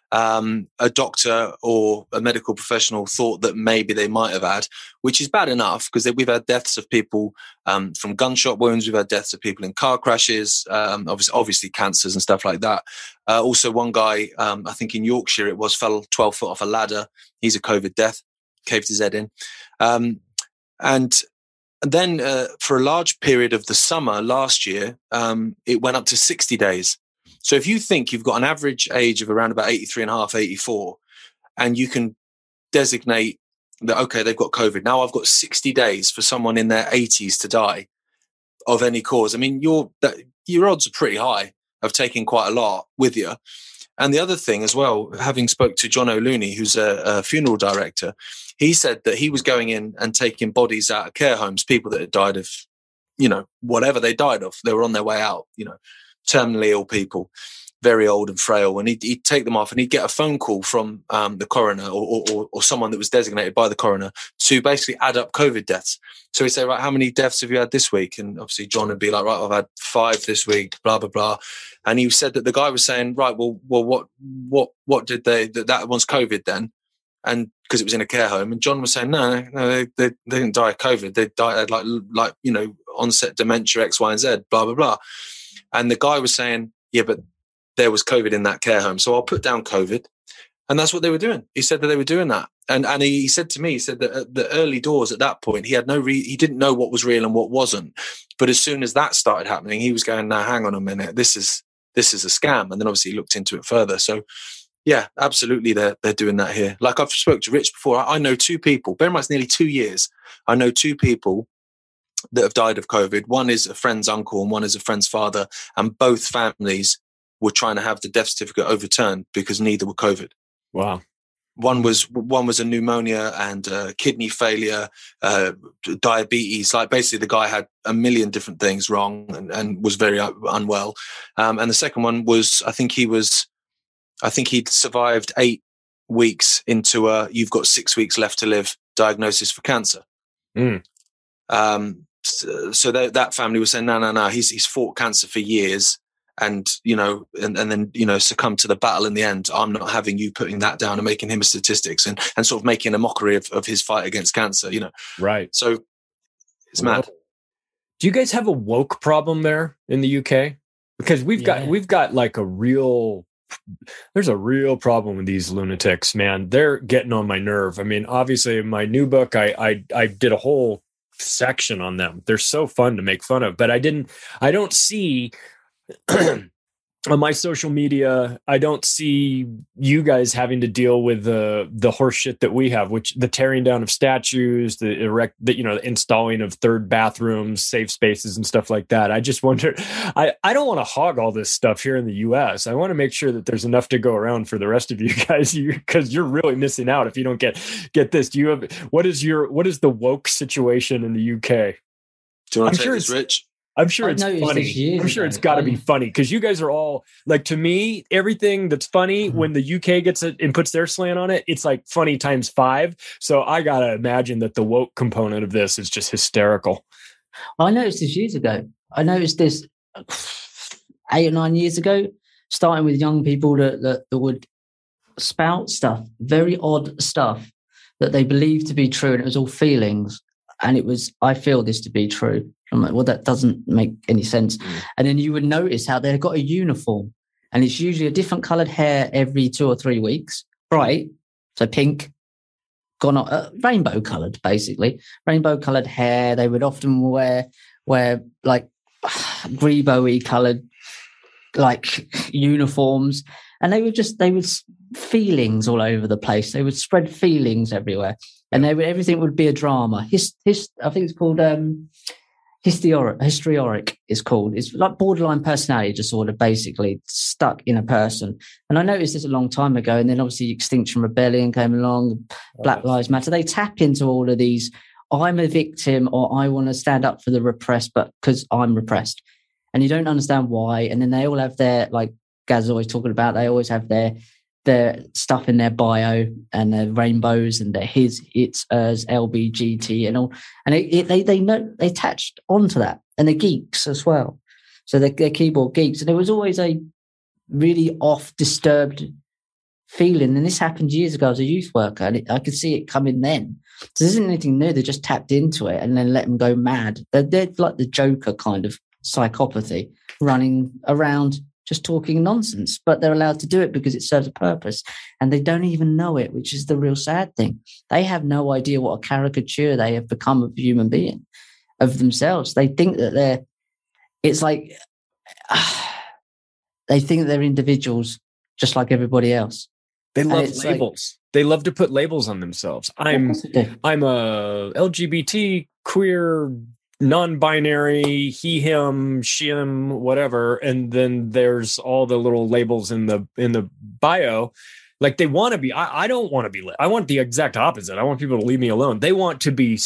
a doctor or a medical professional thought that maybe they might have had, which is bad enough because we've had deaths of people from gunshot wounds. We've had deaths of people in car crashes, obviously cancers and stuff like that. Also, one guy, I think in Yorkshire it was, fell 12 foot off a ladder. He's a COVID death, caved his head in. And then for a large period of the summer last year, it went up to 60 days. So if you think you've got an average age of around about 83 and a half, 84, and you can designate that, okay, they've got COVID. Now I've got 60 days for someone in their 80s to die of any cause. I mean, your odds are pretty high of taking quite a lot with you. And the other thing as well, having spoke to John O'Looney, who's a funeral director, he said that he was going in and taking bodies out of care homes, people that had died of, whatever they died of. They were on their way out, terminally ill people, very old and frail, and he'd take them off and he'd get a phone call from the coroner or someone that was designated by the coroner to basically add up COVID deaths. So he'd say, right, how many deaths have you had this week? And obviously John would be like, right, I've had 5 this week, blah, blah, blah. And he said that the guy was saying, right, well, what did that one's COVID then? And because it was in a care home, and John was saying, no, they didn't die of COVID. They died like onset dementia, X, Y, and Z, blah, blah, blah. And the guy was saying, yeah, but there was COVID in that care home. So I'll put down COVID. And that's what they were doing. He said that they were doing that. And he said to me, he said that at the early doors at that point, he had he didn't know what was real and what wasn't. But as soon as that started happening, he was going, now, hang on a minute. This is a scam. And then obviously he looked into it further. So yeah, absolutely. They're doing that here. Like I've spoke to Rich before. I know 2 people, bear in mind it's nearly 2 years. I know 2 people that have died of COVID. One is a friend's uncle and one is a friend's father. And both families were trying to have the death certificate overturned because neither were COVID. Wow. One was a pneumonia and kidney failure, diabetes. Like basically the guy had a million different things wrong and was very unwell. And the second one was, I think he'd survived 8 weeks into you've got 6 weeks left to live diagnosis for cancer. Mm. So that family was saying, no, he's fought cancer for years. and then succumb to the battle in the end. I'm not having you putting that down and making him a statistics and sort of making a mockery of his fight against cancer, Right. So it's mad. Do you guys have a woke problem there in the UK? Because we've got like there's a real problem with these lunatics, man. They're getting on my nerve. I mean, obviously in my new book, I did a whole section on them. They're so fun to make fun of, but I don't see on my social media, I don't see you guys having to deal with the horse shit that we have, which the tearing down of statues, the installing of third bathrooms, safe spaces and stuff like that. I just wonder, I don't want to hog all this stuff here in the US. I want to make sure that there's enough to go around for the rest of you guys, because you're really missing out if you don't get this. Do you have, what is the woke situation in the UK? Do you want to take this, Rich? I'm sure it's funny. I'm sure it's got to be funny, because you guys are all like, to me, everything that's funny when the UK gets it and puts their slant on it, it's like funny times 5. So I got to imagine that the woke component of this is just hysterical. I noticed this years ago. I noticed this 8 or 9 years ago, starting with young people that would spout stuff, very odd stuff that they believed to be true, and it was all feelings. And it was, I feel this to be true. I'm like, well, that doesn't make any sense. And then you would notice how they've got a uniform, and it's usually a different coloured hair every 2 or 3 weeks. Bright, so pink, gone on, rainbow coloured, basically. Rainbow coloured hair. They would often wear like grebo-y coloured like uniforms, and they would feelings all over the place. They would spread feelings everywhere, and everything would be a drama. I think it's called histrionic. It's called. It's like borderline personality disorder, basically stuck in a person. And I noticed this a long time ago. And then obviously Extinction Rebellion came along, Black Lives Matter. They tap into all of these. I'm a victim, or I want to stand up for the repressed, but because I'm repressed, and you don't understand why. And then they all have their, like Gaz always talking about, they always have their stuff in their bio, and their rainbows and their it's LBGT and all, and they attached onto that, and they're geeks as well, so they're keyboard geeks. And it was always a really off, disturbed feeling. And this happened years ago as a youth worker, and I could see it coming then. So this isn't anything new. They just tapped into it and then let them go mad. They're like the Joker kind of psychopathy, running around just talking nonsense, but they're allowed to do it because it serves a purpose, and they don't even know it, which is the real sad thing. They have no idea what a caricature they have become of a human being, of themselves. They think that they think they're individuals just like everybody else. They love labels. They love to put labels on themselves. I'm a LGBT, queer, non-binary, he, him, she, him, whatever, and then there's all the little labels in the bio. Like they want to be. I don't want to be. I want the exact opposite. I want people to leave me alone. They want to be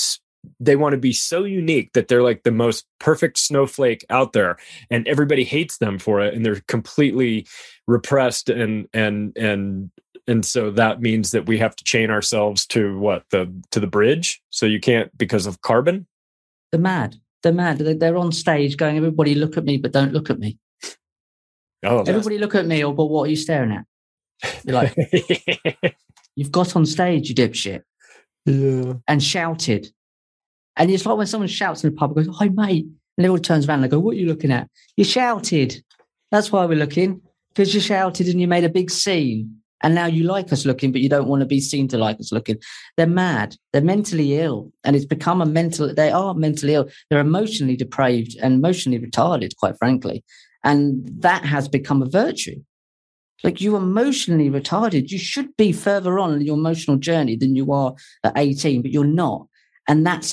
so unique that they're like the most perfect snowflake out there, and everybody hates them for it, and they're completely repressed, and so that means that we have to chain ourselves to the bridge. So you can't, because of carbon. They're mad. They're on stage going, everybody look at me, but don't look at me. Oh, everybody look at me, but what are you staring at? You're like, you've got on stage, you dipshit. Yeah. And shouted. And it's like when someone shouts in the pub and goes, hi, mate. And everyone turns around and they go, what are you looking at? You shouted. That's why we're looking. Because you shouted and you made a big scene. And now you like us looking, but you don't want to be seen to like us looking. They're mad. They're mentally ill. And it's become they are mentally ill. They're emotionally depraved and emotionally retarded, quite frankly. And that has become a virtue. Like, you're emotionally retarded. You should be further on in your emotional journey than you are at 18, but you're not. And that's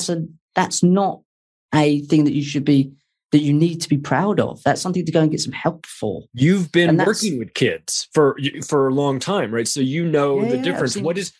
not a thing that you need to be proud of. That's something to go and get some help for. You've been working with kids for a long time, right? So you know the difference.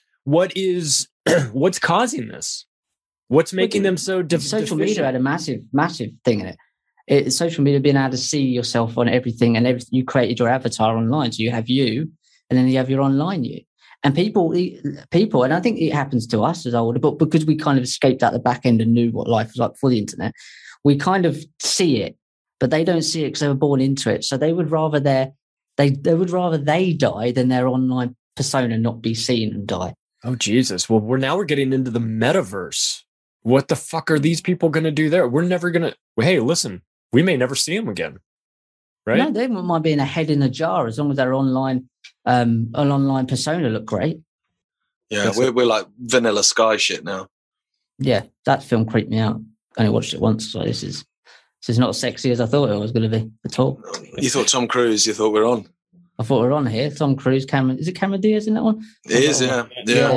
What's causing this? What's making them so Social media had a massive, massive thing in it. Social media, being able to see yourself on everything, and everything. You created your avatar online. So you have you, and then you have your online you. And people, and I think it happens to us as older, but because we kind of escaped out the back end and knew what life was like before the internet, we kind of see it. but they don't see it because they were born into it. So they would rather they die than their online persona not be seen and die. Oh, Jesus. Well, we're getting into the metaverse. What the fuck are these people going to do there? We're never going to, hey, listen, we may never see them again. Right? No, they wouldn't mind being a head in a jar as long as their online, an online persona look great. Yeah, we're like Vanilla Sky shit now. Yeah, that film creeped me out. I only watched it once, so this is not as sexy as I thought it was going to be at all. You thought Tom Cruise, you thought we're on. I thought we were on here. Tom Cruise, Cameron. Is it Cameron Diaz in that one? It is, yeah.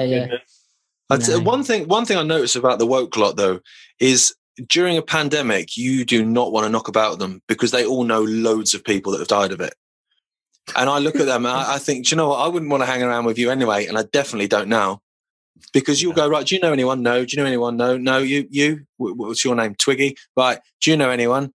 One thing I noticed about the woke lot, though, is during a pandemic, you do not want to knock about them because they all know loads of people that have died of it. And I look at them and I think, do you know what? I wouldn't want to hang around with you anyway. And I definitely don't now. Because you'll go, right, do you know anyone? No. Do you know anyone? No. No, you. What's your name? Twiggy. Right. Do you know anyone?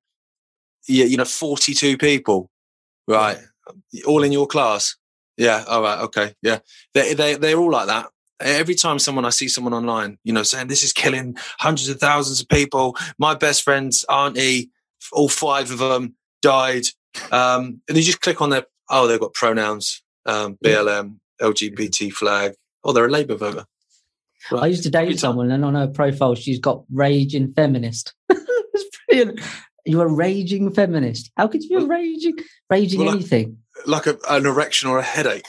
Yeah, 42 people. Right. All in your class. Yeah. All right. Okay. Yeah. They're all like that. Every time I see someone online, saying this is killing hundreds of thousands of people. My best friend's auntie, all 5 of them died. And you just click on they've got pronouns, BLM, LGBT flag. Oh, they're a Labour voter. Right. I used to date someone, and on her profile, she's got raging feminist. It's brilliant. You're a raging feminist. How could you be raging anything? Like an erection or a headache.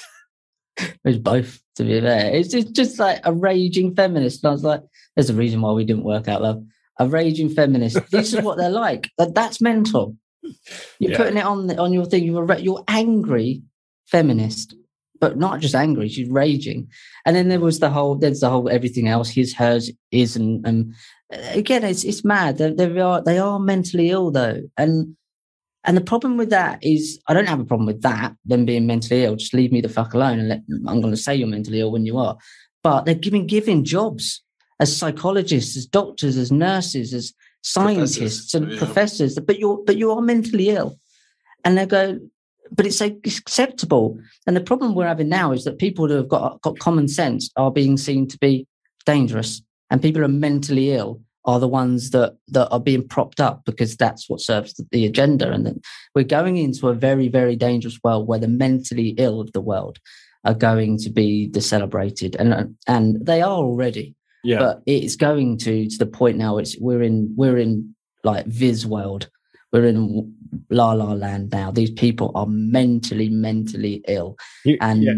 It's both, to be fair. It's just like a raging feminist. And I was like, there's a reason why we didn't work out, love. A raging feminist. This is what they're like. That's mental. You're putting it on your thing. You're angry feminist. But not just angry, she's raging. And then there's the whole everything else, his, hers, is, and again, it's mad. They are mentally ill though. And the problem with that is, I don't have a problem with that, them being mentally ill. Just leave me the fuck alone and I'm going to say you're mentally ill when you are. But they're given jobs as psychologists, as doctors, as nurses, as scientists and professors. But you are mentally ill. And they go, but it's acceptable. And the problem we're having now is that people who have got common sense are being seen to be dangerous. And people who are mentally ill are the ones that are being propped up because that's what serves the agenda. And then we're going into a very, very dangerous world where the mentally ill of the world are going to be celebrated. And they are already. Yeah. But it's going to the point now we're in like Viz world. We're in La La Land now. These people are mentally ill. Here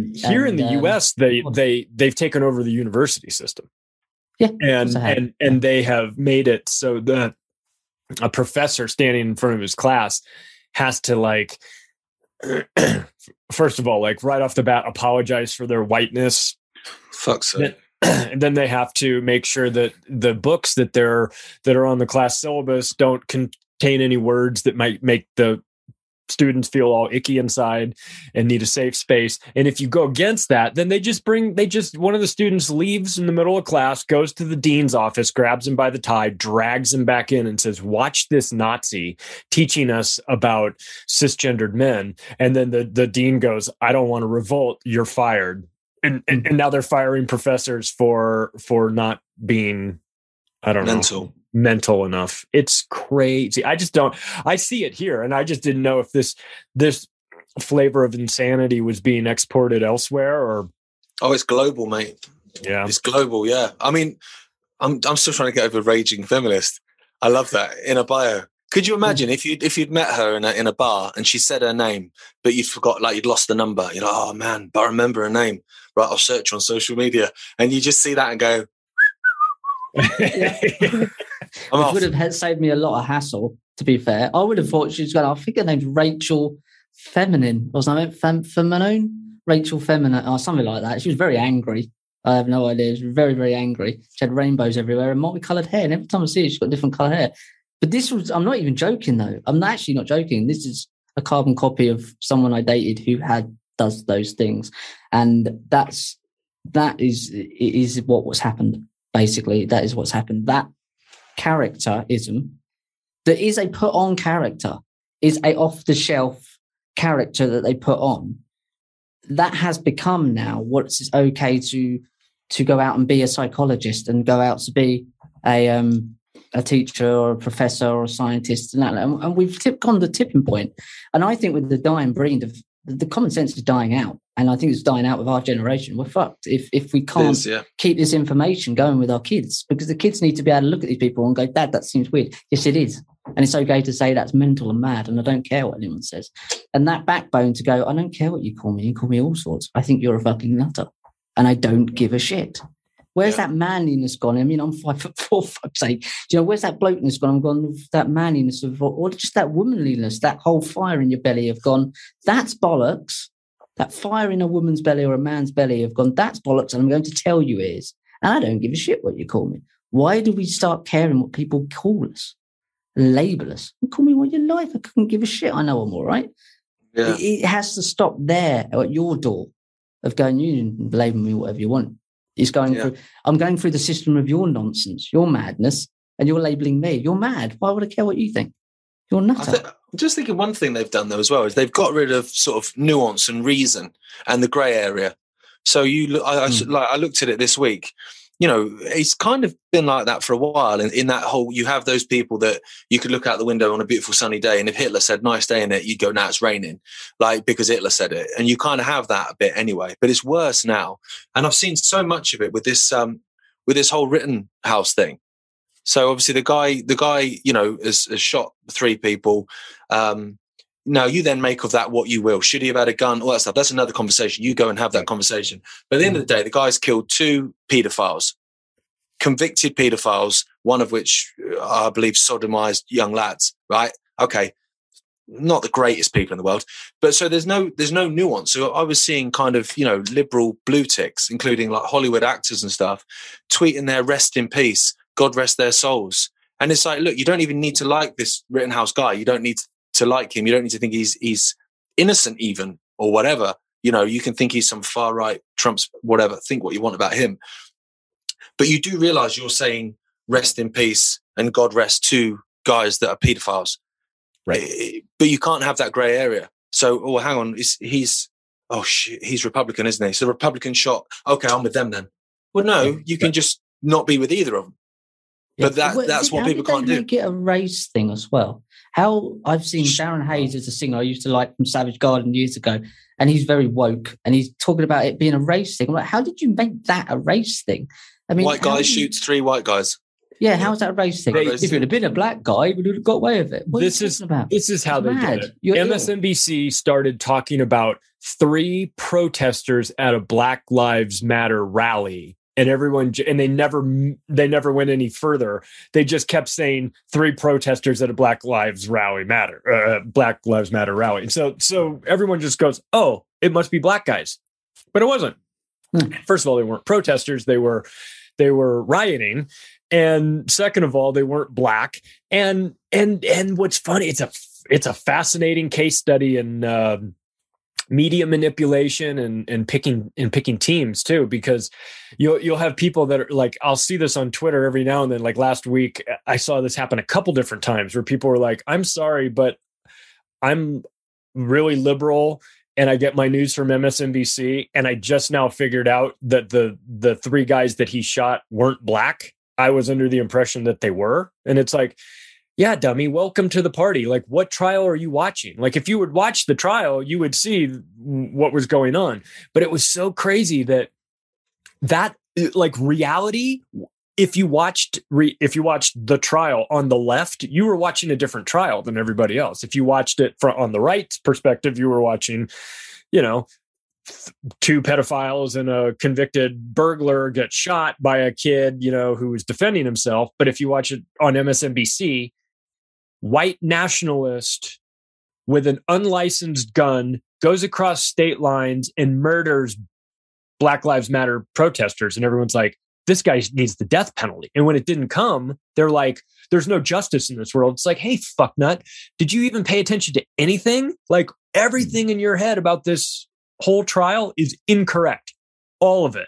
in the US, they've taken over the university system. Yeah, and they have made it so that a professor standing in front of his class has to first of all, right off the bat, apologize for their whiteness. Fuck's sake. And then they have to make sure that the books that are on the class syllabus don't contain any words that might make the students feel all icky inside and need a safe space. And if you go against that, then one of the students leaves in the middle of class, goes to the dean's office, grabs him by the tie, drags him back in and says, watch this Nazi teaching us about cisgendered men. And then the dean goes, I don't want to revolt. You're fired. And now they're firing professors for not being, I don't know, mental enough. It's crazy. I see it here, and I just didn't know if this flavor of insanity was being exported elsewhere or. Oh, it's global, mate. Yeah, it's global. Yeah, I mean, I'm still trying to get over raging feminist. I love that in a bio. Could you imagine if you'd met her in a bar and she said her name, but you forgot, you'd lost the number. You're like, oh man, but I remember her name. Right, I'll search on social media, and you just see that and go. It would have saved me a lot of hassle, to be fair. I would have thought she was going, I think her name's Rachel Feminine or something. Feminine? Rachel Feminine or something like that. She was very angry. I have no idea. She was very, very angry. She had rainbows everywhere and multicoloured hair. And every time I see her, she's got different colour hair. But I'm not even joking though. I'm actually not joking. This is a carbon copy of someone I dated who does those things. And that is what's happened. Basically, that is what's happened. That characterism, that is a put-on character, is a off-the-shelf character that they put on. That has become now what's okay to go out and be a psychologist and go out to be a a teacher or a professor or a scientist, and we've gone to the tipping point. And I think with the dying breed, the common sense is dying out, and I think it's dying out with our generation. We're fucked if we can't keep this information going with our kids, because the kids need to be able to look at these people and go, "Dad, that seems weird." Yes, it is, and it's okay to say that's mental and mad, and I don't care what anyone says. And that backbone to go, "I don't care what you call me. You call me all sorts. I think you're a fucking nutter, and I don't give a shit." Where's that manliness gone? I mean, I'm 5'4", for fuck's sake. Do you know, where's that blokeness gone? I'm gone with that manliness or just that womanliness, that whole fire in your belly have gone, that's bollocks. That fire in a woman's belly or a man's belly have gone, that's bollocks, and I'm going to tell you it is. And I don't give a shit what you call me. Why do we start caring what people call us? Label us. Call me what you like. I couldn't give a shit. I know I'm all right. Yeah. It has to stop there at your door of going, you can label me whatever you want. It's going through. I'm going through the system of your nonsense, your madness, and you're labeling me. You're mad. Why would I care what you think? You're nutter. I'm just thinking one thing they've done though as well is they've got rid of sort of nuance and reason and the grey area. So I looked at it this week. You know, it's kind of been like that for a while. In that whole, you have those people that you could look out the window on a beautiful sunny day, and if Hitler said "nice day" in it, you'd go, "Now it's raining," like because Hitler said it, and you kind of have that a bit anyway. But it's worse now, and I've seen so much of it with this whole Rittenhouse thing. So obviously the guy, you know, has shot 3 people. Now you then make of that what you will. Should he have had a gun? All that stuff. That's another conversation. You go and have that conversation. But at the end of the day, the guy's killed 2 paedophiles, convicted paedophiles, one of which I believe sodomized young lads. Right? Okay, not the greatest people in the world, but so there's no nuance. So I was seeing kind of, you know, liberal blue ticks, including like Hollywood actors and stuff, tweeting their "rest in peace, God rest their souls." And it's like, look, you don't even need to like this Rittenhouse guy. You don't need to like him. You don't need to think he's innocent even or whatever. You know, you can think he's some far right Trump's whatever. Think what you want about him, but you do realize you're saying "rest in peace" and "God rest" 2 guys that are paedophiles, right? But you can't have that grey area. So, hang on, he's Republican, isn't he? So Republican shot. Okay, I'm with them then. Well, no, you can just not be with either of them. Yeah. But that's what people can't do. Make it a race thing as well. How I've seen Darren Hayes as a singer I used to like from Savage Garden years ago, and he's very woke, and he's talking about it being a race thing. I'm like, how did you make that a race thing? I mean, white guy shoots 3 white guys. Yeah, how is that a race thing? If it had been a black guy, we would have got away with it. What this is about? This is how they did it. MSNBC started talking about 3 protesters at a Black Lives Matter rally. And they never went any further. They just kept saying 3 protesters at a Black Lives Matter rally. And so everyone just goes, "Oh, it must be black guys," but it wasn't. First of all, they weren't protesters; they were rioting, and second of all, they weren't black. And what's funny, it's a fascinating case study in media manipulation and picking teams too, because you'll have people that are like, I'll see this on Twitter every now and then. Like last week, I saw this happen a couple different times where people were like, "I'm sorry, but I'm really liberal and I get my news from MSNBC, and I just now figured out that the 3 guys that he shot weren't black. I was under the impression that they were." And it's like, yeah, dummy, welcome to the party. Like, what trial are you watching? Like, if you would watch the trial, you would see what was going on. But it was so crazy that like reality, if you watched the trial on the left, you were watching a different trial than everybody else. If you watched it on the right perspective, you were watching, you know, 2 pedophiles and a convicted burglar get shot by a kid, you know, who was defending himself. But if you watch it on MSNBC, white nationalist with an unlicensed gun goes across state lines and murders Black Lives Matter protesters. And everyone's like, this guy needs the death penalty. And when it didn't come, they're like, there's no justice in this world. It's like, hey, fucknut, did you even pay attention to anything? Like, everything in your head about this whole trial is incorrect. All of it.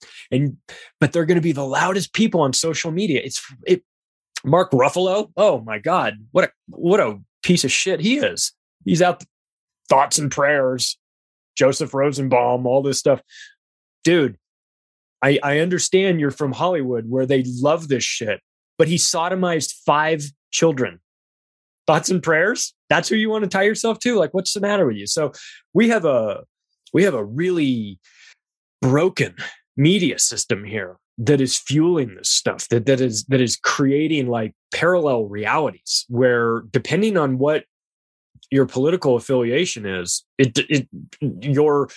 But they're going to be the loudest people on social media. Mark Ruffalo. Oh my God. What a piece of shit he is. He's out thoughts and prayers, Joseph Rosenbaum, all this stuff. Dude, I understand you're from Hollywood where they love this shit, but he sodomized 5 children. Thoughts and prayers? That's who you want to tie yourself to? Like, what's the matter with you? So we have a really broken media system here that is fueling this stuff, that is creating like parallel realities where, depending on what your political affiliation is, the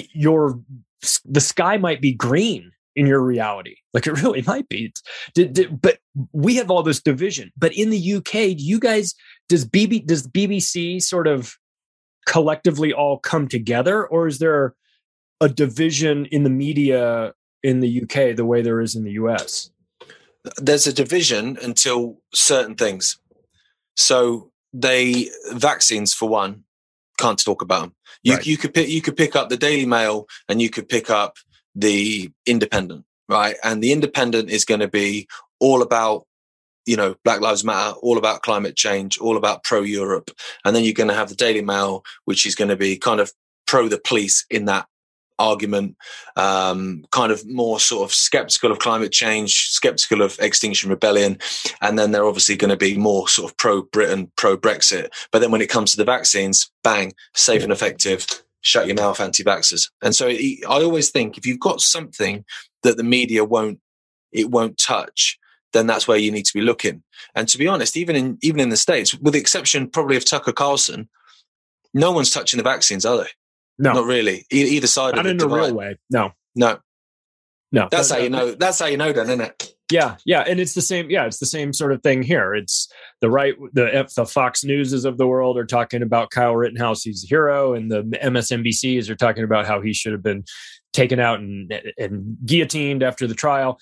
sky might be green in your reality. Like, it really might be. But we have all this division. But in the UK, does BBC sort of collectively all come together, or is there a division in the media in the UK the way there is in the US? There's a division until certain things. So vaccines, for one, can't talk about them. You could pick up the Daily Mail and you could pick up the Independent, right? And the Independent is going to be all about, Black Lives Matter, all about climate change, all about pro-Europe. And then you're going to have the Daily Mail, which is going to be kind of pro the police in that argument, kind of more sort of skeptical of climate change, skeptical of Extinction Rebellion. And then they're obviously going to be more sort of pro-Britain, pro-Brexit. But then when it comes to the vaccines, bang, safe and effective, shut your mouth, anti-vaxxers. And so I always think if you've got something that the media won't touch, then that's where you need to be looking. And to be honest, even in the States, with the exception probably of Tucker Carlson, no one's touching the vaccines, are they? No, not really. Either side not of it. Not in a real way. No. That's how you know. That's how you know, then, isn't it? Yeah, and it's the same. Yeah, it's the same sort of thing here. It's the right. The Fox Newses of the world are talking about Kyle Rittenhouse, he's a hero, and the MSNBCs are talking about how he should have been taken out and guillotined after the trial.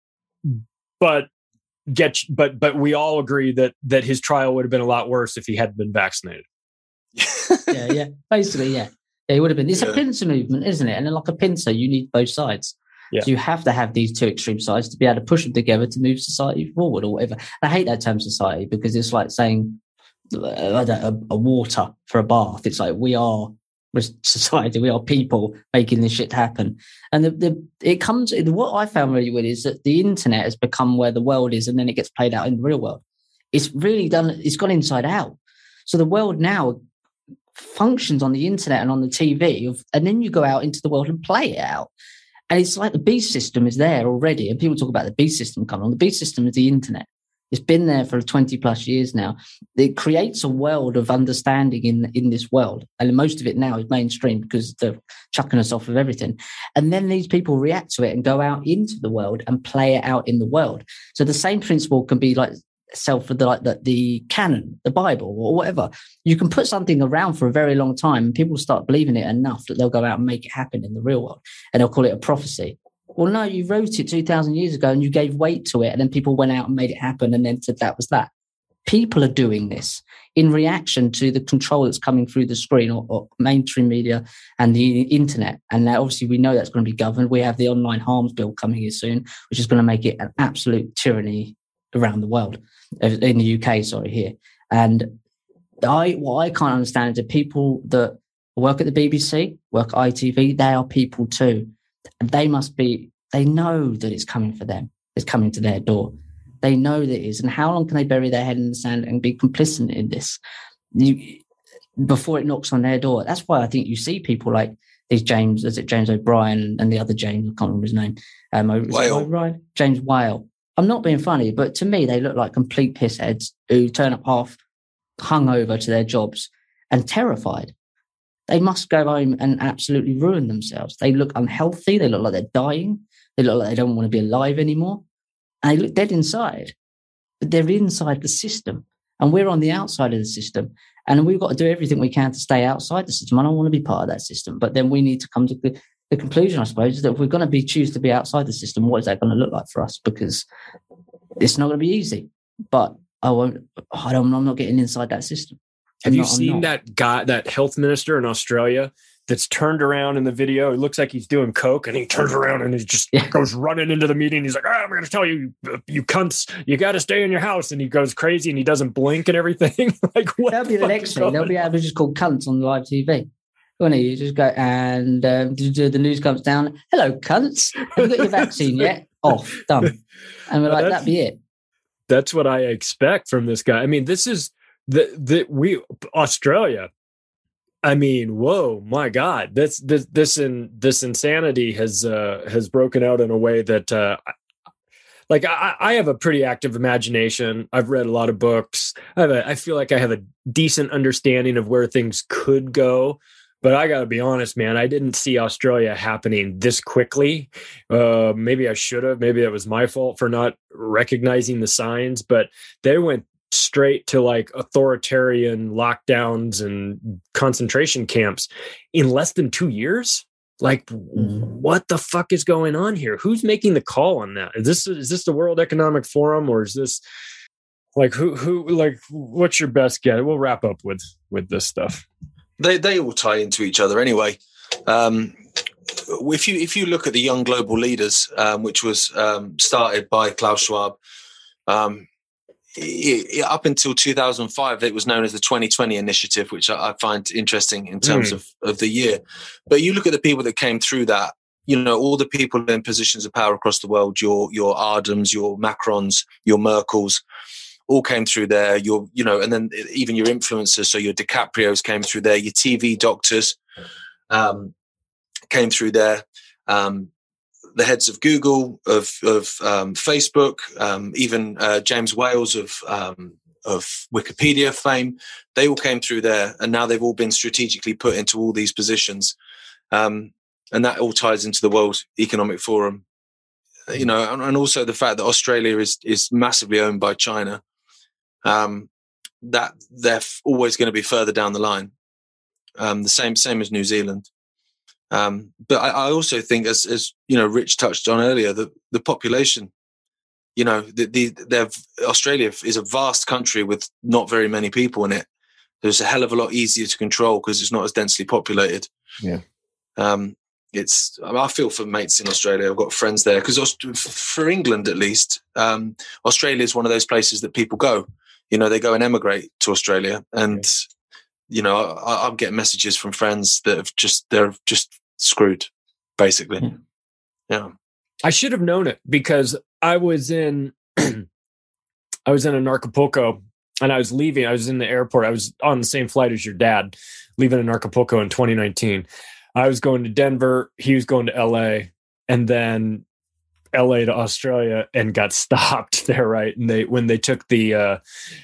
But we all agree that his trial would have been a lot worse if he hadn't been vaccinated. Yeah. Basically, yeah. It would have been. It's a pincer movement, isn't it? And like a pincer, you need both sides. Yeah. So you have to have these two extreme sides to be able to push them together to move society forward or whatever. And I hate that term society because it's like saying a water for a bath. It's like we are society, we are people making this shit happen. And it comes. What I found really weird is that the internet has become where the world is, and then it gets played out in the real world. It's really done. It's gone inside out. So the world now functions on the internet and on the TV, and then you go out into the world and play it out. And it's like the beast system is there already. And people talk about the beast system coming on. The beast system is the internet. It's been there for 20 plus years now. It creates a world of understanding in this world. And most of it now is mainstream because they're chucking us off of everything. And then these people react to it and go out into the world and play it out in the world. So the same principle can be like the canon, the Bible or whatever. You can put something around for a very long time and people start believing it enough that they'll go out and make it happen in the real world and they'll call it a prophecy. Well, no, you wrote it 2,000 years ago and you gave weight to it and then people went out and made it happen and then said that was that. People are doing this in reaction to the control that's coming through the screen or mainstream media and the internet. And now obviously we know that's going to be governed. We have the online harms bill coming here soon, which is going to make it an absolute tyranny around the world. In the UK, here. And what I can't understand is the people that work at the BBC, work at ITV, they are people too. And they know that it's coming for them. It's coming to their door. They know that it is. And how long can they bury their head in the sand and be complicit in this before it knocks on their door? That's why I think you see people like these James O'Brien and the other James, I can't remember his name. James Whale. I'm not being funny, but to me, they look like complete pissheads who turn up half hungover to their jobs and terrified. They must go home and absolutely ruin themselves. They look unhealthy. They look like they're dying. They look like they don't want to be alive anymore. And they look dead inside. But they're inside the system. And we're on the outside of the system. And we've got to do everything we can to stay outside the system. I don't want to be part of that system. But then we need to come to the conclusion, I suppose, is that if we're going to choose to be outside the system, what is that going to look like for us? Because it's not going to be easy. But I'm not getting inside that system. Have you seen that guy, that health minister in Australia that's turned around in the video? It looks like he's doing coke, and he turns around and he just goes running into the meeting. He's like, I'm going to tell you, you cunts, you got to stay in your house. And he goes crazy and he doesn't blink and everything. Like, what? That'll be the next thing. They'll be able to just call cunts on live TV. Wouldn't you just go and the news comes down. Hello, cunts. Have you got your vaccine yet? Off. Done. And we're like, that'd be it. That's what I expect from this guy. I mean, this is Australia. I mean, whoa, my God, this insanity has broken out in a way that, I have a pretty active imagination. I've read a lot of books. I feel like I have a decent understanding of where things could go. But I got to be honest, man, I didn't see Australia happening this quickly. Maybe I should have. Maybe that was my fault for not recognizing the signs. But they went straight to like authoritarian lockdowns and concentration camps in less than 2 years. Like, what the fuck is going on here? Who's making the call on that? Is this the World Economic Forum, or is this like who like what's your best guess? We'll wrap up with this stuff. They all tie into each other anyway. If you look at the Young Global Leaders, which was started by Klaus Schwab, up until 2005, it was known as the 2020 Initiative, which I find interesting in terms of the year. But you look at the people that came through that, all the people in positions of power across the world, your Ardams, your Macrons, your Merkels, all came through there. And then even your influencers, so your DiCaprios came through there. Your TV doctors came through there. The heads of Google, of Facebook, even James Wales of Wikipedia fame, they all came through there, and now they've all been strategically put into all these positions, and that all ties into the World Economic Forum. And also the fact that Australia is massively owned by China. That they're always going to be further down the line. The same as New Zealand. But I also think, as Rich touched on earlier, the population, Australia is a vast country with not very many people in it. There's a hell of a lot easier to control because it's not as densely populated. Yeah. I feel for mates in Australia. I've got friends there because for England, at least, Australia is one of those places that people go. They go and emigrate to Australia, and I'm getting messages from friends that they're just screwed, basically. Yeah. I should have known it because I was in Acapulco, and I was leaving. I was in the airport. I was on the same flight as your dad, leaving in Acapulco in 2019. I was going to Denver. He was going to LA, and then LA to Australia, and got stopped there. Right. And when they took the,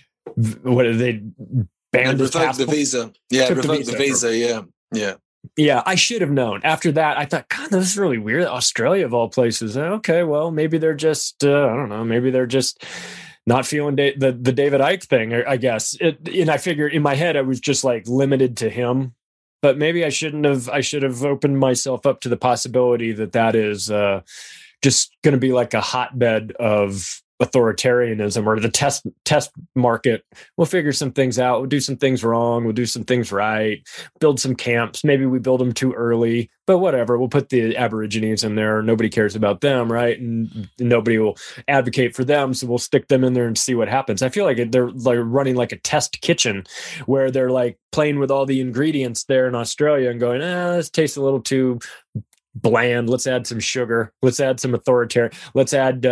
they banned the visa. Yeah. Revoked the visa. Yeah. Yeah. Yeah. I should have known. After that, I thought, God, this is really weird. Australia of all places. Okay. Well, maybe they're just, I don't know. Maybe they're just not feeling the David Icke thing, I guess. And I figured in my head, I was just like limited to him. But maybe I should have opened myself up to the possibility that is just going to be like a hotbed of authoritarianism, or the test market. We'll figure some things out. We'll do some things wrong. We'll do some things right. Build some camps. Maybe we build them too early, but whatever. We'll put the Aborigines in there. Nobody cares about them, right? And nobody will advocate for them. So we'll stick them in there and see what happens. I feel like they're like running like a test kitchen where they're like playing with all the ingredients there in Australia and going, this tastes a little too bland. Let's add some sugar. Let's add some authoritarian. Let's add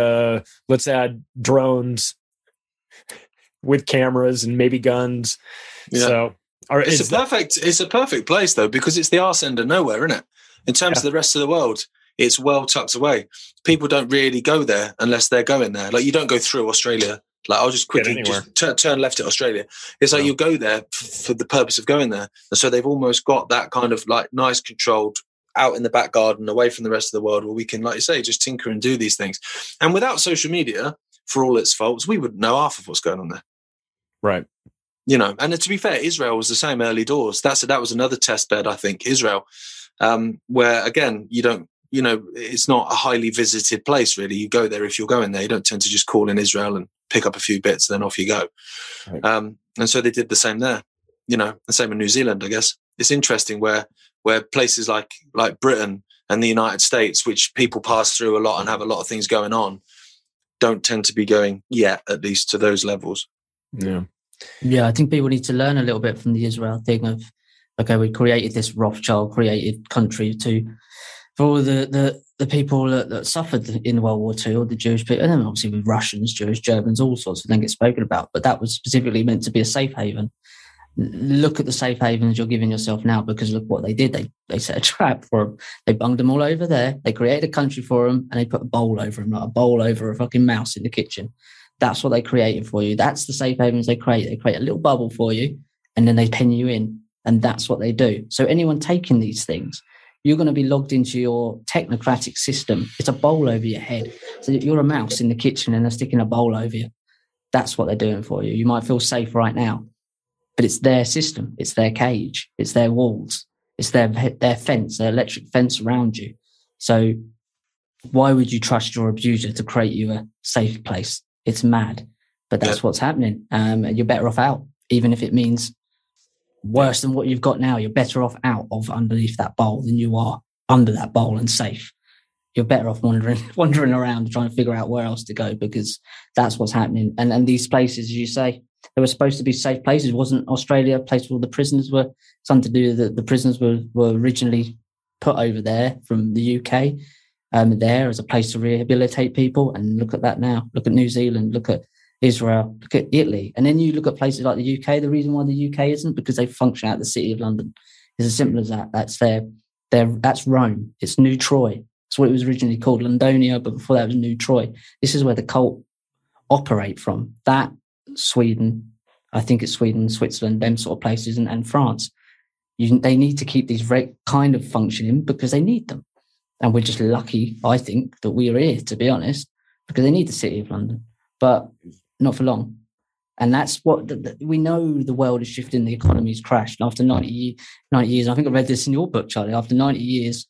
drones with cameras and maybe guns. Yeah. So it's a perfect place though, because it's the arse end of nowhere, isn't it? In terms of the rest of the world, it's well tucked away. People don't really go there unless they're going there. Like, you don't go through Australia. Like, I'll just quickly turn left at Australia. It's like you go there for the purpose of going there. And so they've almost got that kind of like nice controlled out in the back garden, away from the rest of the world, where we can, like you say, just tinker and do these things. And without social media, for all its faults, we wouldn't know half of what's going on there. Right. And to be fair, Israel was the same early doors. That was another test bed, I think, Israel, where, again, it's not a highly visited place, really. You go there if you're going there. You don't tend to just call in Israel and pick up a few bits, and then off you go. Right. And so they did the same there, the same in New Zealand, I guess. It's interesting where places like Britain and the United States, which people pass through a lot and have a lot of things going on, don't tend to be going yet, at least to those levels. Yeah. Yeah, I think people need to learn a little bit from the Israel thing of, okay, we created this Rothschild created country for all the people that suffered in World War II, or the Jewish people, and then obviously with Russians, Jewish, Germans, all sorts of things get spoken about. But that was specifically meant to be a safe haven. Look at the safe havens you're giving yourself now, because look what they did. They set a trap for them. They bunged them all over there. They created a country for them, and they put a bowl over them, like a bowl over a fucking mouse in the kitchen. That's what they created for you. That's the safe havens they create. They create a little bubble for you, and then they pen you in. And that's what they do. So anyone taking these things, you're going to be logged into your technocratic system. It's a bowl over your head. So you're a mouse in the kitchen and they're sticking a bowl over you. That's what they're doing for you. You might feel safe right now, but it's their system. It's their cage. It's their walls. It's their fence, their electric fence around you. So why would you trust your abuser to create you a safe place? It's mad, but that's what's happening. And you're better off out, even if it means worse than what you've got now. You're better off out of underneath that bowl than you are under that bowl and safe. You're better off wandering around trying to figure out where else to go, because that's what's happening. And these places, as you say, they were supposed to be safe places. Wasn't Australia a place where the prisoners were? Something to do with the prisoners were originally put over there from the UK, there as a place to rehabilitate people. And look at that now. Look at New Zealand. Look at Israel, look at Italy. And then you look at places like the UK. The reason why the UK isn't, because they function out of the city of London. It's as simple as that. That's Rome. It's New Troy. That's what it was originally called, Londonia, but before that was New Troy. This is where the cult operate from. That, Sweden, I think it's Sweden, Switzerland, them sort of places, and France. They need to keep these kind of functioning because they need them. And we're just lucky, I think, that we are here, to be honest, because they need the city of London. But not for long. And that's what we know. The world is shifting. The economy's crashed. And after 90 years, I think I read this in your book, Charlie, after 90 years,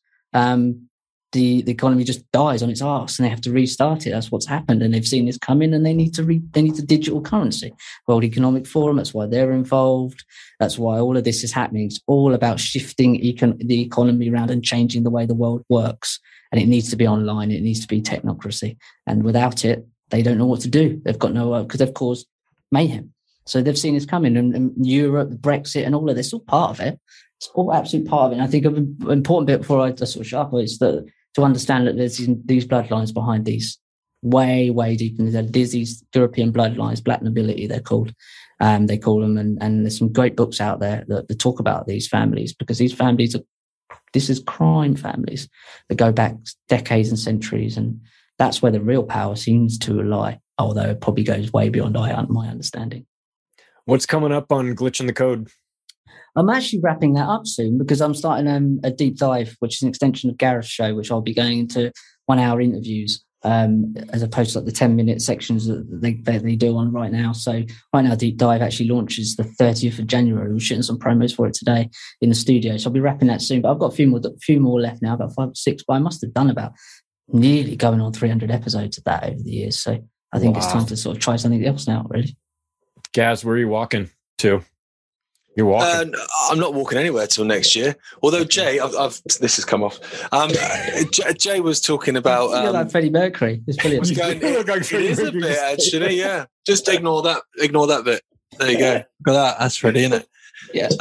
the economy just dies on its arse and they have to restart it. That's what's happened. And they've seen this coming and they need a digital currency. World Economic Forum, that's why they're involved. That's why all of this is happening. It's all about shifting the economy around and changing the way the world works. And it needs to be online. It needs to be technocracy. And without it, they don't know what to do. They've got no, because they've caused mayhem. So they've seen this coming, and Europe, Brexit, and all of this, all part of it. It's all absolute part of it. And I think an important bit before I sort of shut up is that to understand that there's these bloodlines behind these, way, way deep in there's these European bloodlines, black nobility, they're called. They call them, and there's some great books out there that talk about these families, because these families this is crime families that go back decades and centuries, and that's where the real power seems to lie, although it probably goes way beyond my understanding. What's coming up on Glitch in the Code? I'm actually wrapping that up soon, because I'm starting a deep dive, which is an extension of Gareth's show, which I'll be going into 1 hour interviews, as opposed to like the 10-minute sections that they do on right now. So right now, Deep Dive actually launches the 30th of January. We're shooting some promos for it today in the studio. So I'll be wrapping that soon. But I've got a few more left now, about 5 or 6, but I must have done about nearly going on 300 episodes of that over the years. So I think it's time to sort of try something else now, really. Gaz, where are you walking to? You're walking. I'm not walking anywhere till next year. Although Jay, this has come off. Jay was talking about. You're like Freddie Mercury. It's brilliant. It is a bit actually. Yeah, just ignore that. Ignore that bit. There you go. Look at that. That's Freddie, isn't it? Yeah.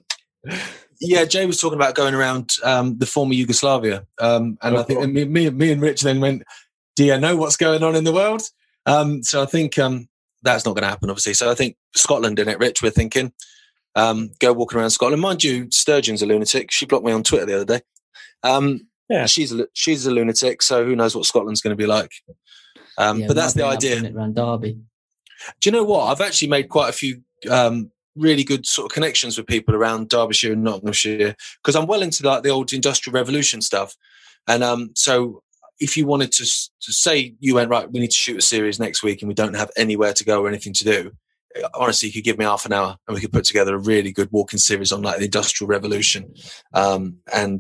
Yeah, Jay was talking about going around the former Yugoslavia, and I think me and Rich then went, "Do you know what's going on in the world?" So I think that's not going to happen, obviously. So I think Scotland, in it, Rich, we're thinking. Go walking around Scotland. Mind you, Sturgeon's a lunatic. She blocked me on Twitter the other day. Yeah, she's a lunatic. So who knows what Scotland's going to be like? But that's the idea. Around Derby. Do you know what? I've actually made quite a few really good sort of connections with people around Derbyshire and Nottinghamshire, because I'm well into like the old Industrial Revolution stuff. And so if you wanted to say you went, right, we need to shoot a series next week and we don't have anywhere to go or anything to do, honestly, you could give me half an hour and we could put together a really good walking series on like the Industrial Revolution, and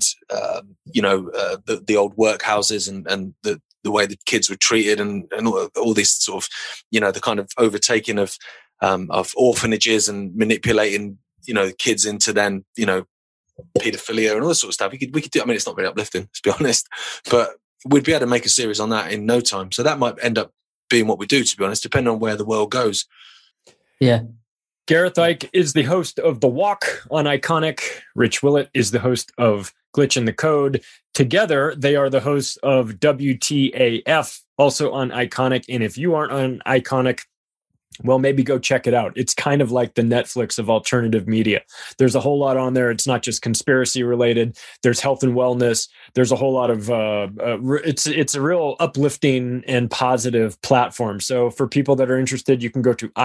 the old workhouses and the way the kids were treated and all this sort of, the kind of overtaking of orphanages and manipulating, kids into then, paedophilia and all this sort of stuff. We could do. I mean, it's not very uplifting, to be honest, but we'd be able to make a series on that in no time. So that might end up being what we do, to be honest, depending on where the world goes. Yeah. Gareth Ike is the host of The Walk on Iconic. Rich Willett is the host of Glitch in the Code. Together, they are the hosts of WTAF, also on Iconic. And if you aren't on Iconic, well, maybe go check it out. It's kind of like the Netflix of alternative media. There's a whole lot on there. It's not just conspiracy related. There's health and wellness. There's a whole lot of, it's a real uplifting and positive platform. So for people that are interested, you can go to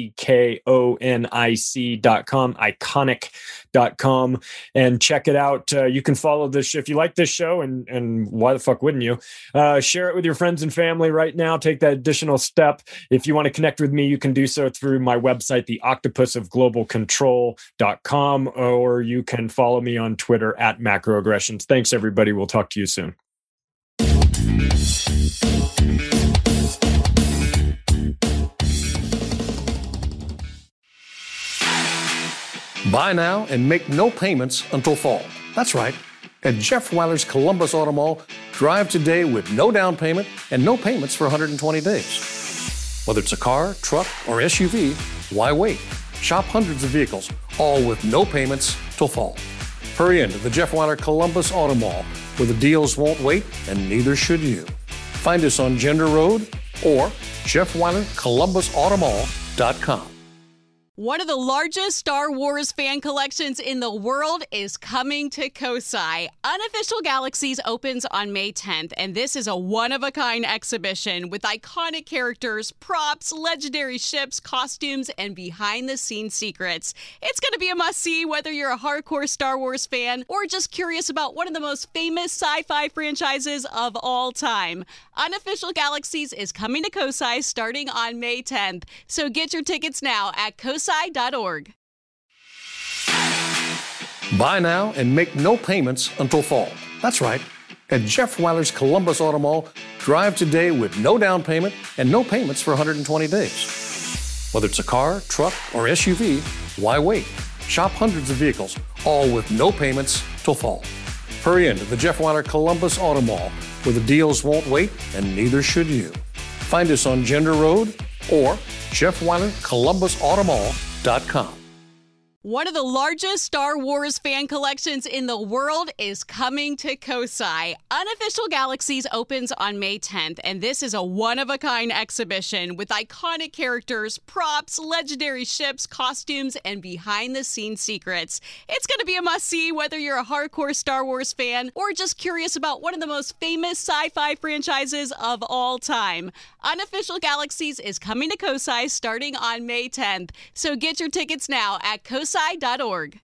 ICKONIC.com, iconic.com, and check it out. You can follow this. If you like this show, and why the fuck wouldn't you? Share it with your friends and family right now. Take that additional step. If you want to connect with me, you can do so through my website, theoctopusofglobalcontrol.com, or you can follow me on Twitter at macroaggressions. Thanks, everybody. We'll talk to you soon. Buy now and make no payments until fall. That's right. At Jeff Weiler's Columbus Auto Mall, drive today with no down payment and no payments for 120 days. Whether it's a car, truck, or SUV, why wait? Shop hundreds of vehicles, all with no payments till fall. Hurry into the Jeff Weiler Columbus Auto Mall, where the deals won't wait and neither should you. Find us on Gender Road or JeffWeilerColumbusAutomall.com. One of the largest Star Wars fan collections in the world is coming to Kosai. Unofficial Galaxies opens on May 10th, and this is a one-of-a-kind exhibition with iconic characters, props, legendary ships, costumes, and behind-the-scenes secrets. It's going to be a must-see whether you're a hardcore Star Wars fan or just curious about one of the most famous sci-fi franchises of all time. Unofficial Galaxies is coming to Kosai starting on May 10th, so get your tickets now at kosai.org. Buy now and make no payments until fall. That's right. At Jeff Weiler's Columbus Auto Mall, drive today with no down payment and no payments for 120 days. Whether it's a car, truck, or SUV, why wait? Shop hundreds of vehicles, all with no payments till fall. Hurry into the Jeff Weiler Columbus Auto Mall, where the deals won't wait and neither should you. Find us on Gender Road or JeffWeilerColumbusAutomall.com. One of the largest Star Wars fan collections in the world is coming to Kosai. Unofficial Galaxies opens on May 10th, and this is a one-of-a-kind exhibition with iconic characters, props, legendary ships, costumes, and behind-the-scenes secrets. It's going to be a must-see whether you're a hardcore Star Wars fan or just curious about one of the most famous sci-fi franchises of all time. Unofficial Galaxies is coming to Kosai starting on May 10th, so get your tickets now at kosai.org.